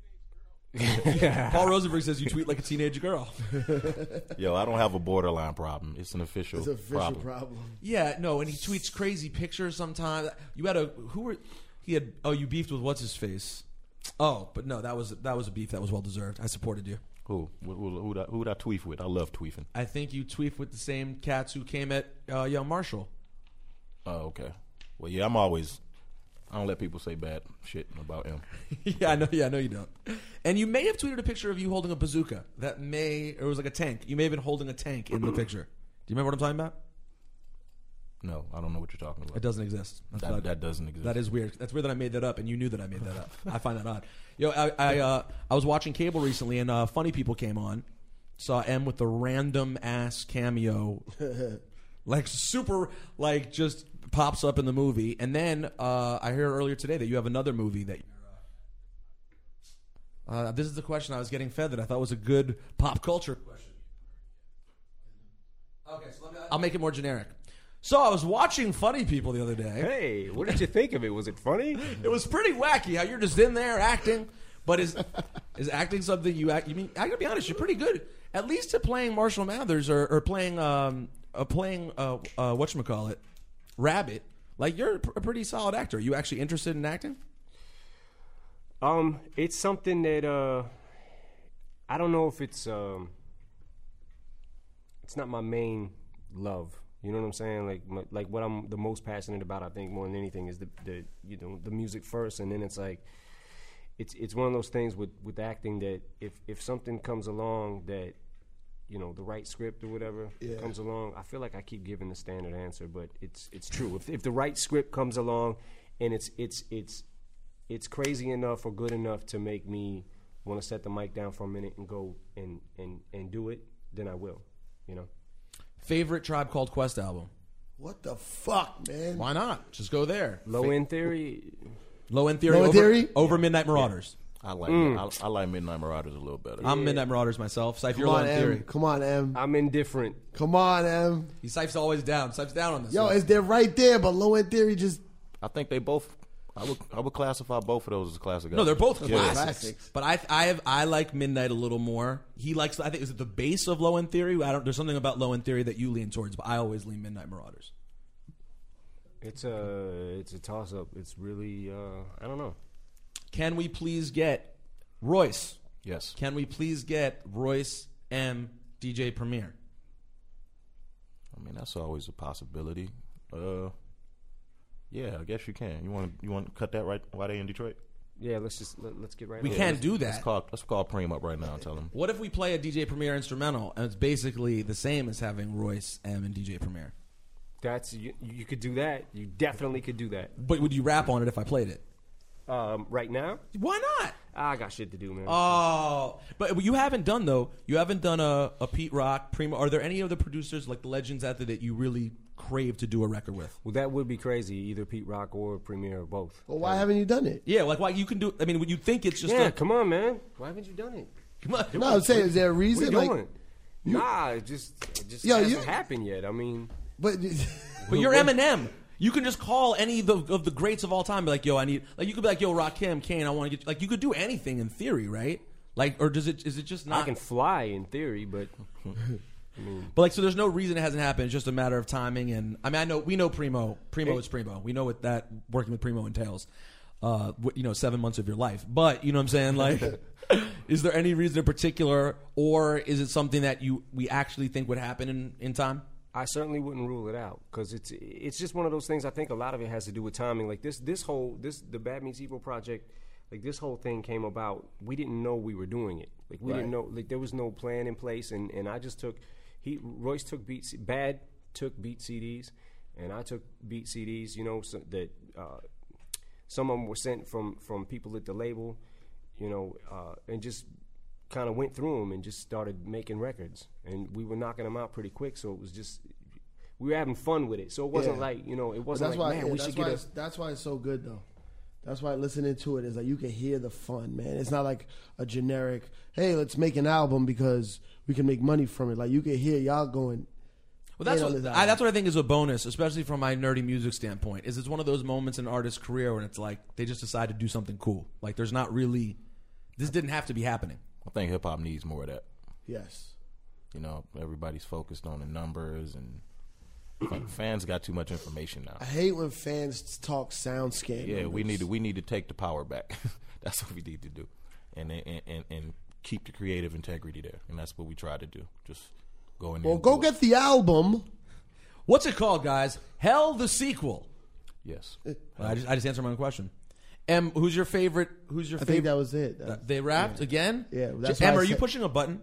Paul Rosenberg says you tweet like a teenage girl. Yo, I don't have a borderline problem. It's an official, It's an official problem. problem. Yeah, no, and he tweets crazy pictures sometimes. You had a who were he had? Oh, you beefed with what's his face? Oh, but no, that was that was a beef that was well deserved. I supported you. Who who who, who, who would I tweet with? I love tweeting. I think you tweet with the same cats who came at uh, Young Marshall. Oh, okay. Well, yeah, I'm always. I don't let people say bad shit about him. yeah, I know. Yeah, I know you don't. And you may have tweeted a picture of you holding a bazooka. That may, or it was like a tank. You may have been holding a tank in the picture. Do you remember what I'm talking about? No, I don't know what you're talking about. It doesn't exist. That's That, what I- that doesn't exist. That is weird. That's weird that I made that up, and you knew that I made that up. I find that odd. Yo, I I, uh, I was watching cable recently, and uh, Funny People came on. Saw M with the random ass cameo, like super, like just pops up in the movie. And then uh, I heard earlier today that you have another movie that. Uh, this is the question I was getting fed that I thought was a good pop culture question. Okay, so let me, I'll make it more generic. So I was watching Funny People the other day. Hey, what did you think of it? Was it funny? It was pretty wacky how you're just in there acting. But is is acting something you act? You mean I gotta be honest, you're pretty good. At least at playing Marshall Mathers or, or playing um uh, playing uh, uh whatchamacallit, Rabbit. Like you're a pr- a pretty solid actor. Are you actually interested in acting? Um, it's something that uh, I don't know if it's um, it's not my main love. You know what I'm saying? Like, my, like what I'm the most passionate about, I think, more than anything, is the, the you know the music first, and then it's like, it's it's one of those things with, with acting that if if something comes along that, you know, the right script or whatever Yeah. comes along, I feel like I keep giving the standard answer, but it's it's true. If if the right script comes along and it's it's it's it's crazy enough or good enough to make me want to set the mic down for a minute and go and and and do it, then I will. You know. Favorite Tribe Called Quest album? What the fuck, man? Why not? Just go there. Low End Theory. Low End Theory. Low End over, Theory? over Midnight Marauders. I like Mm. I, I like Midnight Marauders a little better. I'm Midnight Marauders myself. Cypher, Come you're Low on, End Theory. M. Come on, M. I'm indifferent. Come on, M. He Cyph's always down. Cyph's down on this. Yo, one. it's they're right there, but Low End Theory just I think they both. I would I would classify both of those as classic. No, they're both Yeah. classics. Classics. But I, I have, I like Midnight a little more. He likes, I think, is it the base of Low End Theory? I don't. There's something about Low End Theory that you lean towards, but I always lean Midnight Marauders. It's a it's a toss up. It's really uh, I don't know. Can we please get Royce? Yes. Can we please get Royce M D J Premier? I mean, that's always a possibility. Uh, yeah, I guess you can. You want you want to cut that right while they in Detroit? Yeah, let's just let, let's get right. We on it. can't do Let's that. call let's call Preem up right now and tell him. What if we play a D J Premier instrumental and it's basically the same as having Royce M and D J Premier? That's you, you could do that. You definitely could do that. But would you rap on it if I played it? Um, right now, Why not? I got shit to do, man. Oh, but you haven't done though. You haven't done a, a Pete Rock, Primo. Are there any of the producers like the legends out there that you really crave to do a record with? Well, that would be crazy. Either Pete Rock or Premier or both. Well, why haven't you done it? Yeah, like why you can do. I mean, when you think it's just Yeah, a, come on, man. Why haven't you done it? come on. No, I'm saying, is there a What reason? are you Like, doing? Nah, it just it just Yo, hasn't you- happened yet. I mean, but But you're Eminem. You can just call any of the, of the greats of all time. Be like, yo, I need. Like you could be like, yo, Rakim, Kane, I want to get. Like you could do anything in theory, right? Like, or does it? Is it just not? I can fly in theory, but But like, so there's no reason it hasn't happened. It's just a matter of timing. And I mean, I know we know Primo. Primo is Primo. We know what that working with Primo entails. Uh, what, you know, seven months of your life. But you know what I'm saying? Like, is there any reason in particular, or is it something that you we actually think would happen in, in time? I certainly wouldn't rule it out because it's it's just one of those things. I think a lot of it has to do with timing. Like this this whole this the Bad Meets Evil project, like this whole thing came about. We didn't know we were doing it. Like we Right. didn't know. Like there was no plan in place. And, and I just took he Royce took beat C- Bad took beat C Ds, and I took beat C Ds. You know so that uh, some of them were sent from from people at the label. You know uh, and just. Kind of went through them and just started making records, and we were knocking them out pretty quick. So it was just we were having fun with it. So it wasn't Yeah. like you know it But wasn't that's like why man yeah, we that's should why get a it's, that's why it's so good though. That's why listening to it is like you can hear the fun, man. It's not like a generic, hey, let's make an album because we can make money from it. Like you can hear y'all going. Well, that's in on what, this I, album. that's what I think is a bonus, especially from my nerdy music standpoint. Is it's one of those moments in an artist's career when it's like they just decide to do something cool. Like there's not really, this didn't have to be happening. I think hip hop needs more of that. Yes. You know, everybody's focused on the numbers, and like, fans got too much information now. I hate when fans talk sound scan. Yeah, we numbers. need to we need to take the power back. That's what we need to do, and and, and and keep the creative integrity there, and that's what we try to do. Just go in there. Well, and go do it. get the album. What's it called, guys? Hell the sequel. Yes. I just I just answered my own question. Em, who's your favorite? Who's your I favorite? think that was it. Uh, they rapped again. Yeah, that's Em, why I are you said- pushing a button?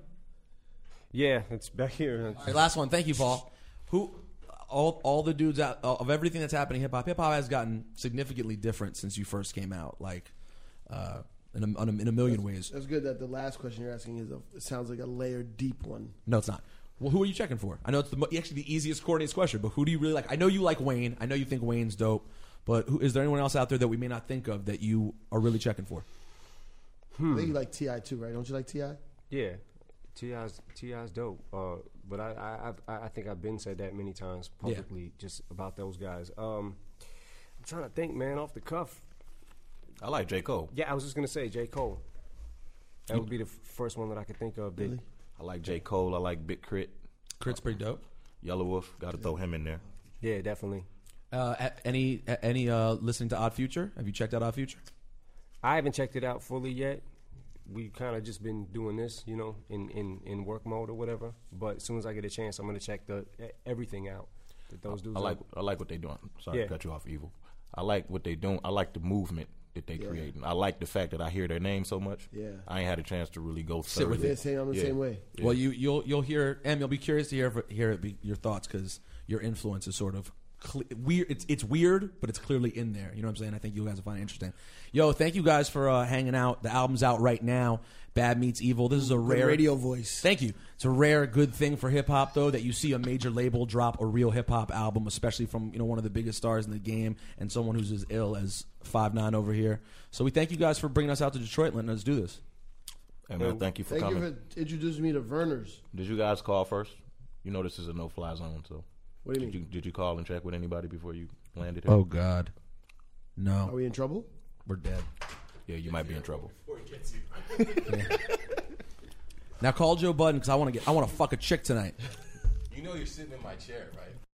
yeah it's back here. All right, last one. Thank you, Paul. Who? All, all the dudes out of everything that's happening hip hop. Hip hop has gotten significantly different since you first came out. Like, uh, in a, on a, in a million ways. That's good that the last question you're asking is a. It sounds like a layered, deep one. No, it's not. Well, who are you checking for? I know it's the, mo- actually the easiest, coordinates question, but who do you really like? I know you like Wayne. I know you think Wayne's dope, but who, is there anyone else out there that we may not think of that you are really checking for? I think you like T I too, right? Don't you like T I? Yeah, T I's T I's dope. Uh, but I I I've- I I think I've been said that many times publicly just about those guys. Um, I'm trying to think, man, off the cuff. I like J. Cole. Yeah, I was just gonna say J. Cole. That would be the f- first one that I could think of. That, Really? I like J. Cole. I like Big Crit. Crit's pretty dope. Yellow Wolf. Got to throw him in there. yeah, definitely. Uh, a- any a- any uh, listening to Odd Future? Have you checked out Odd Future? I haven't checked it out fully yet. We've kind of just been doing this, you know, in, in, in work mode or whatever. But as soon as I get a chance, I'm going to check the e- everything out that those dudes I like are. I like what they doing. Sorry Yeah. to cut you off, Evil. I like what they doing. I like the movement that they creating. I like the fact that I hear their name so much. Yeah. I ain't had a chance to really go Sit with thoroughly. Yeah, same. I'm the Yeah. same way. Well, you you'll you'll hear, and you'll be curious to hear hear it be, your thoughts because your influence is sort of cle- weird. It's it's weird, but it's clearly in there. You know what I'm saying? I think you guys will find it interesting. Yo, thank you guys for uh, hanging out. The album's out right now. Bad Meets Evil. This is a Good rare radio voice. Thank you. It's a rare good thing for hip hop, though, that you see a major label drop a real hip hop album, especially from you know one of the biggest stars in the game and someone who's as ill as five nine over here. So we thank you guys for bringing us out to Detroit. Letting us do this. Hey man, thank you for Thank coming. you for introducing me to Verner's. Did you guys call first? You know this is a no-fly zone, so What do you did mean? you did you call and check with anybody before you landed here? Oh God, Are no, we in trouble? we're dead. Yeah, you might be in trouble. Now call Joe Budden because I want to get I want to fuck a chick tonight. You know you're sitting in my chair, right?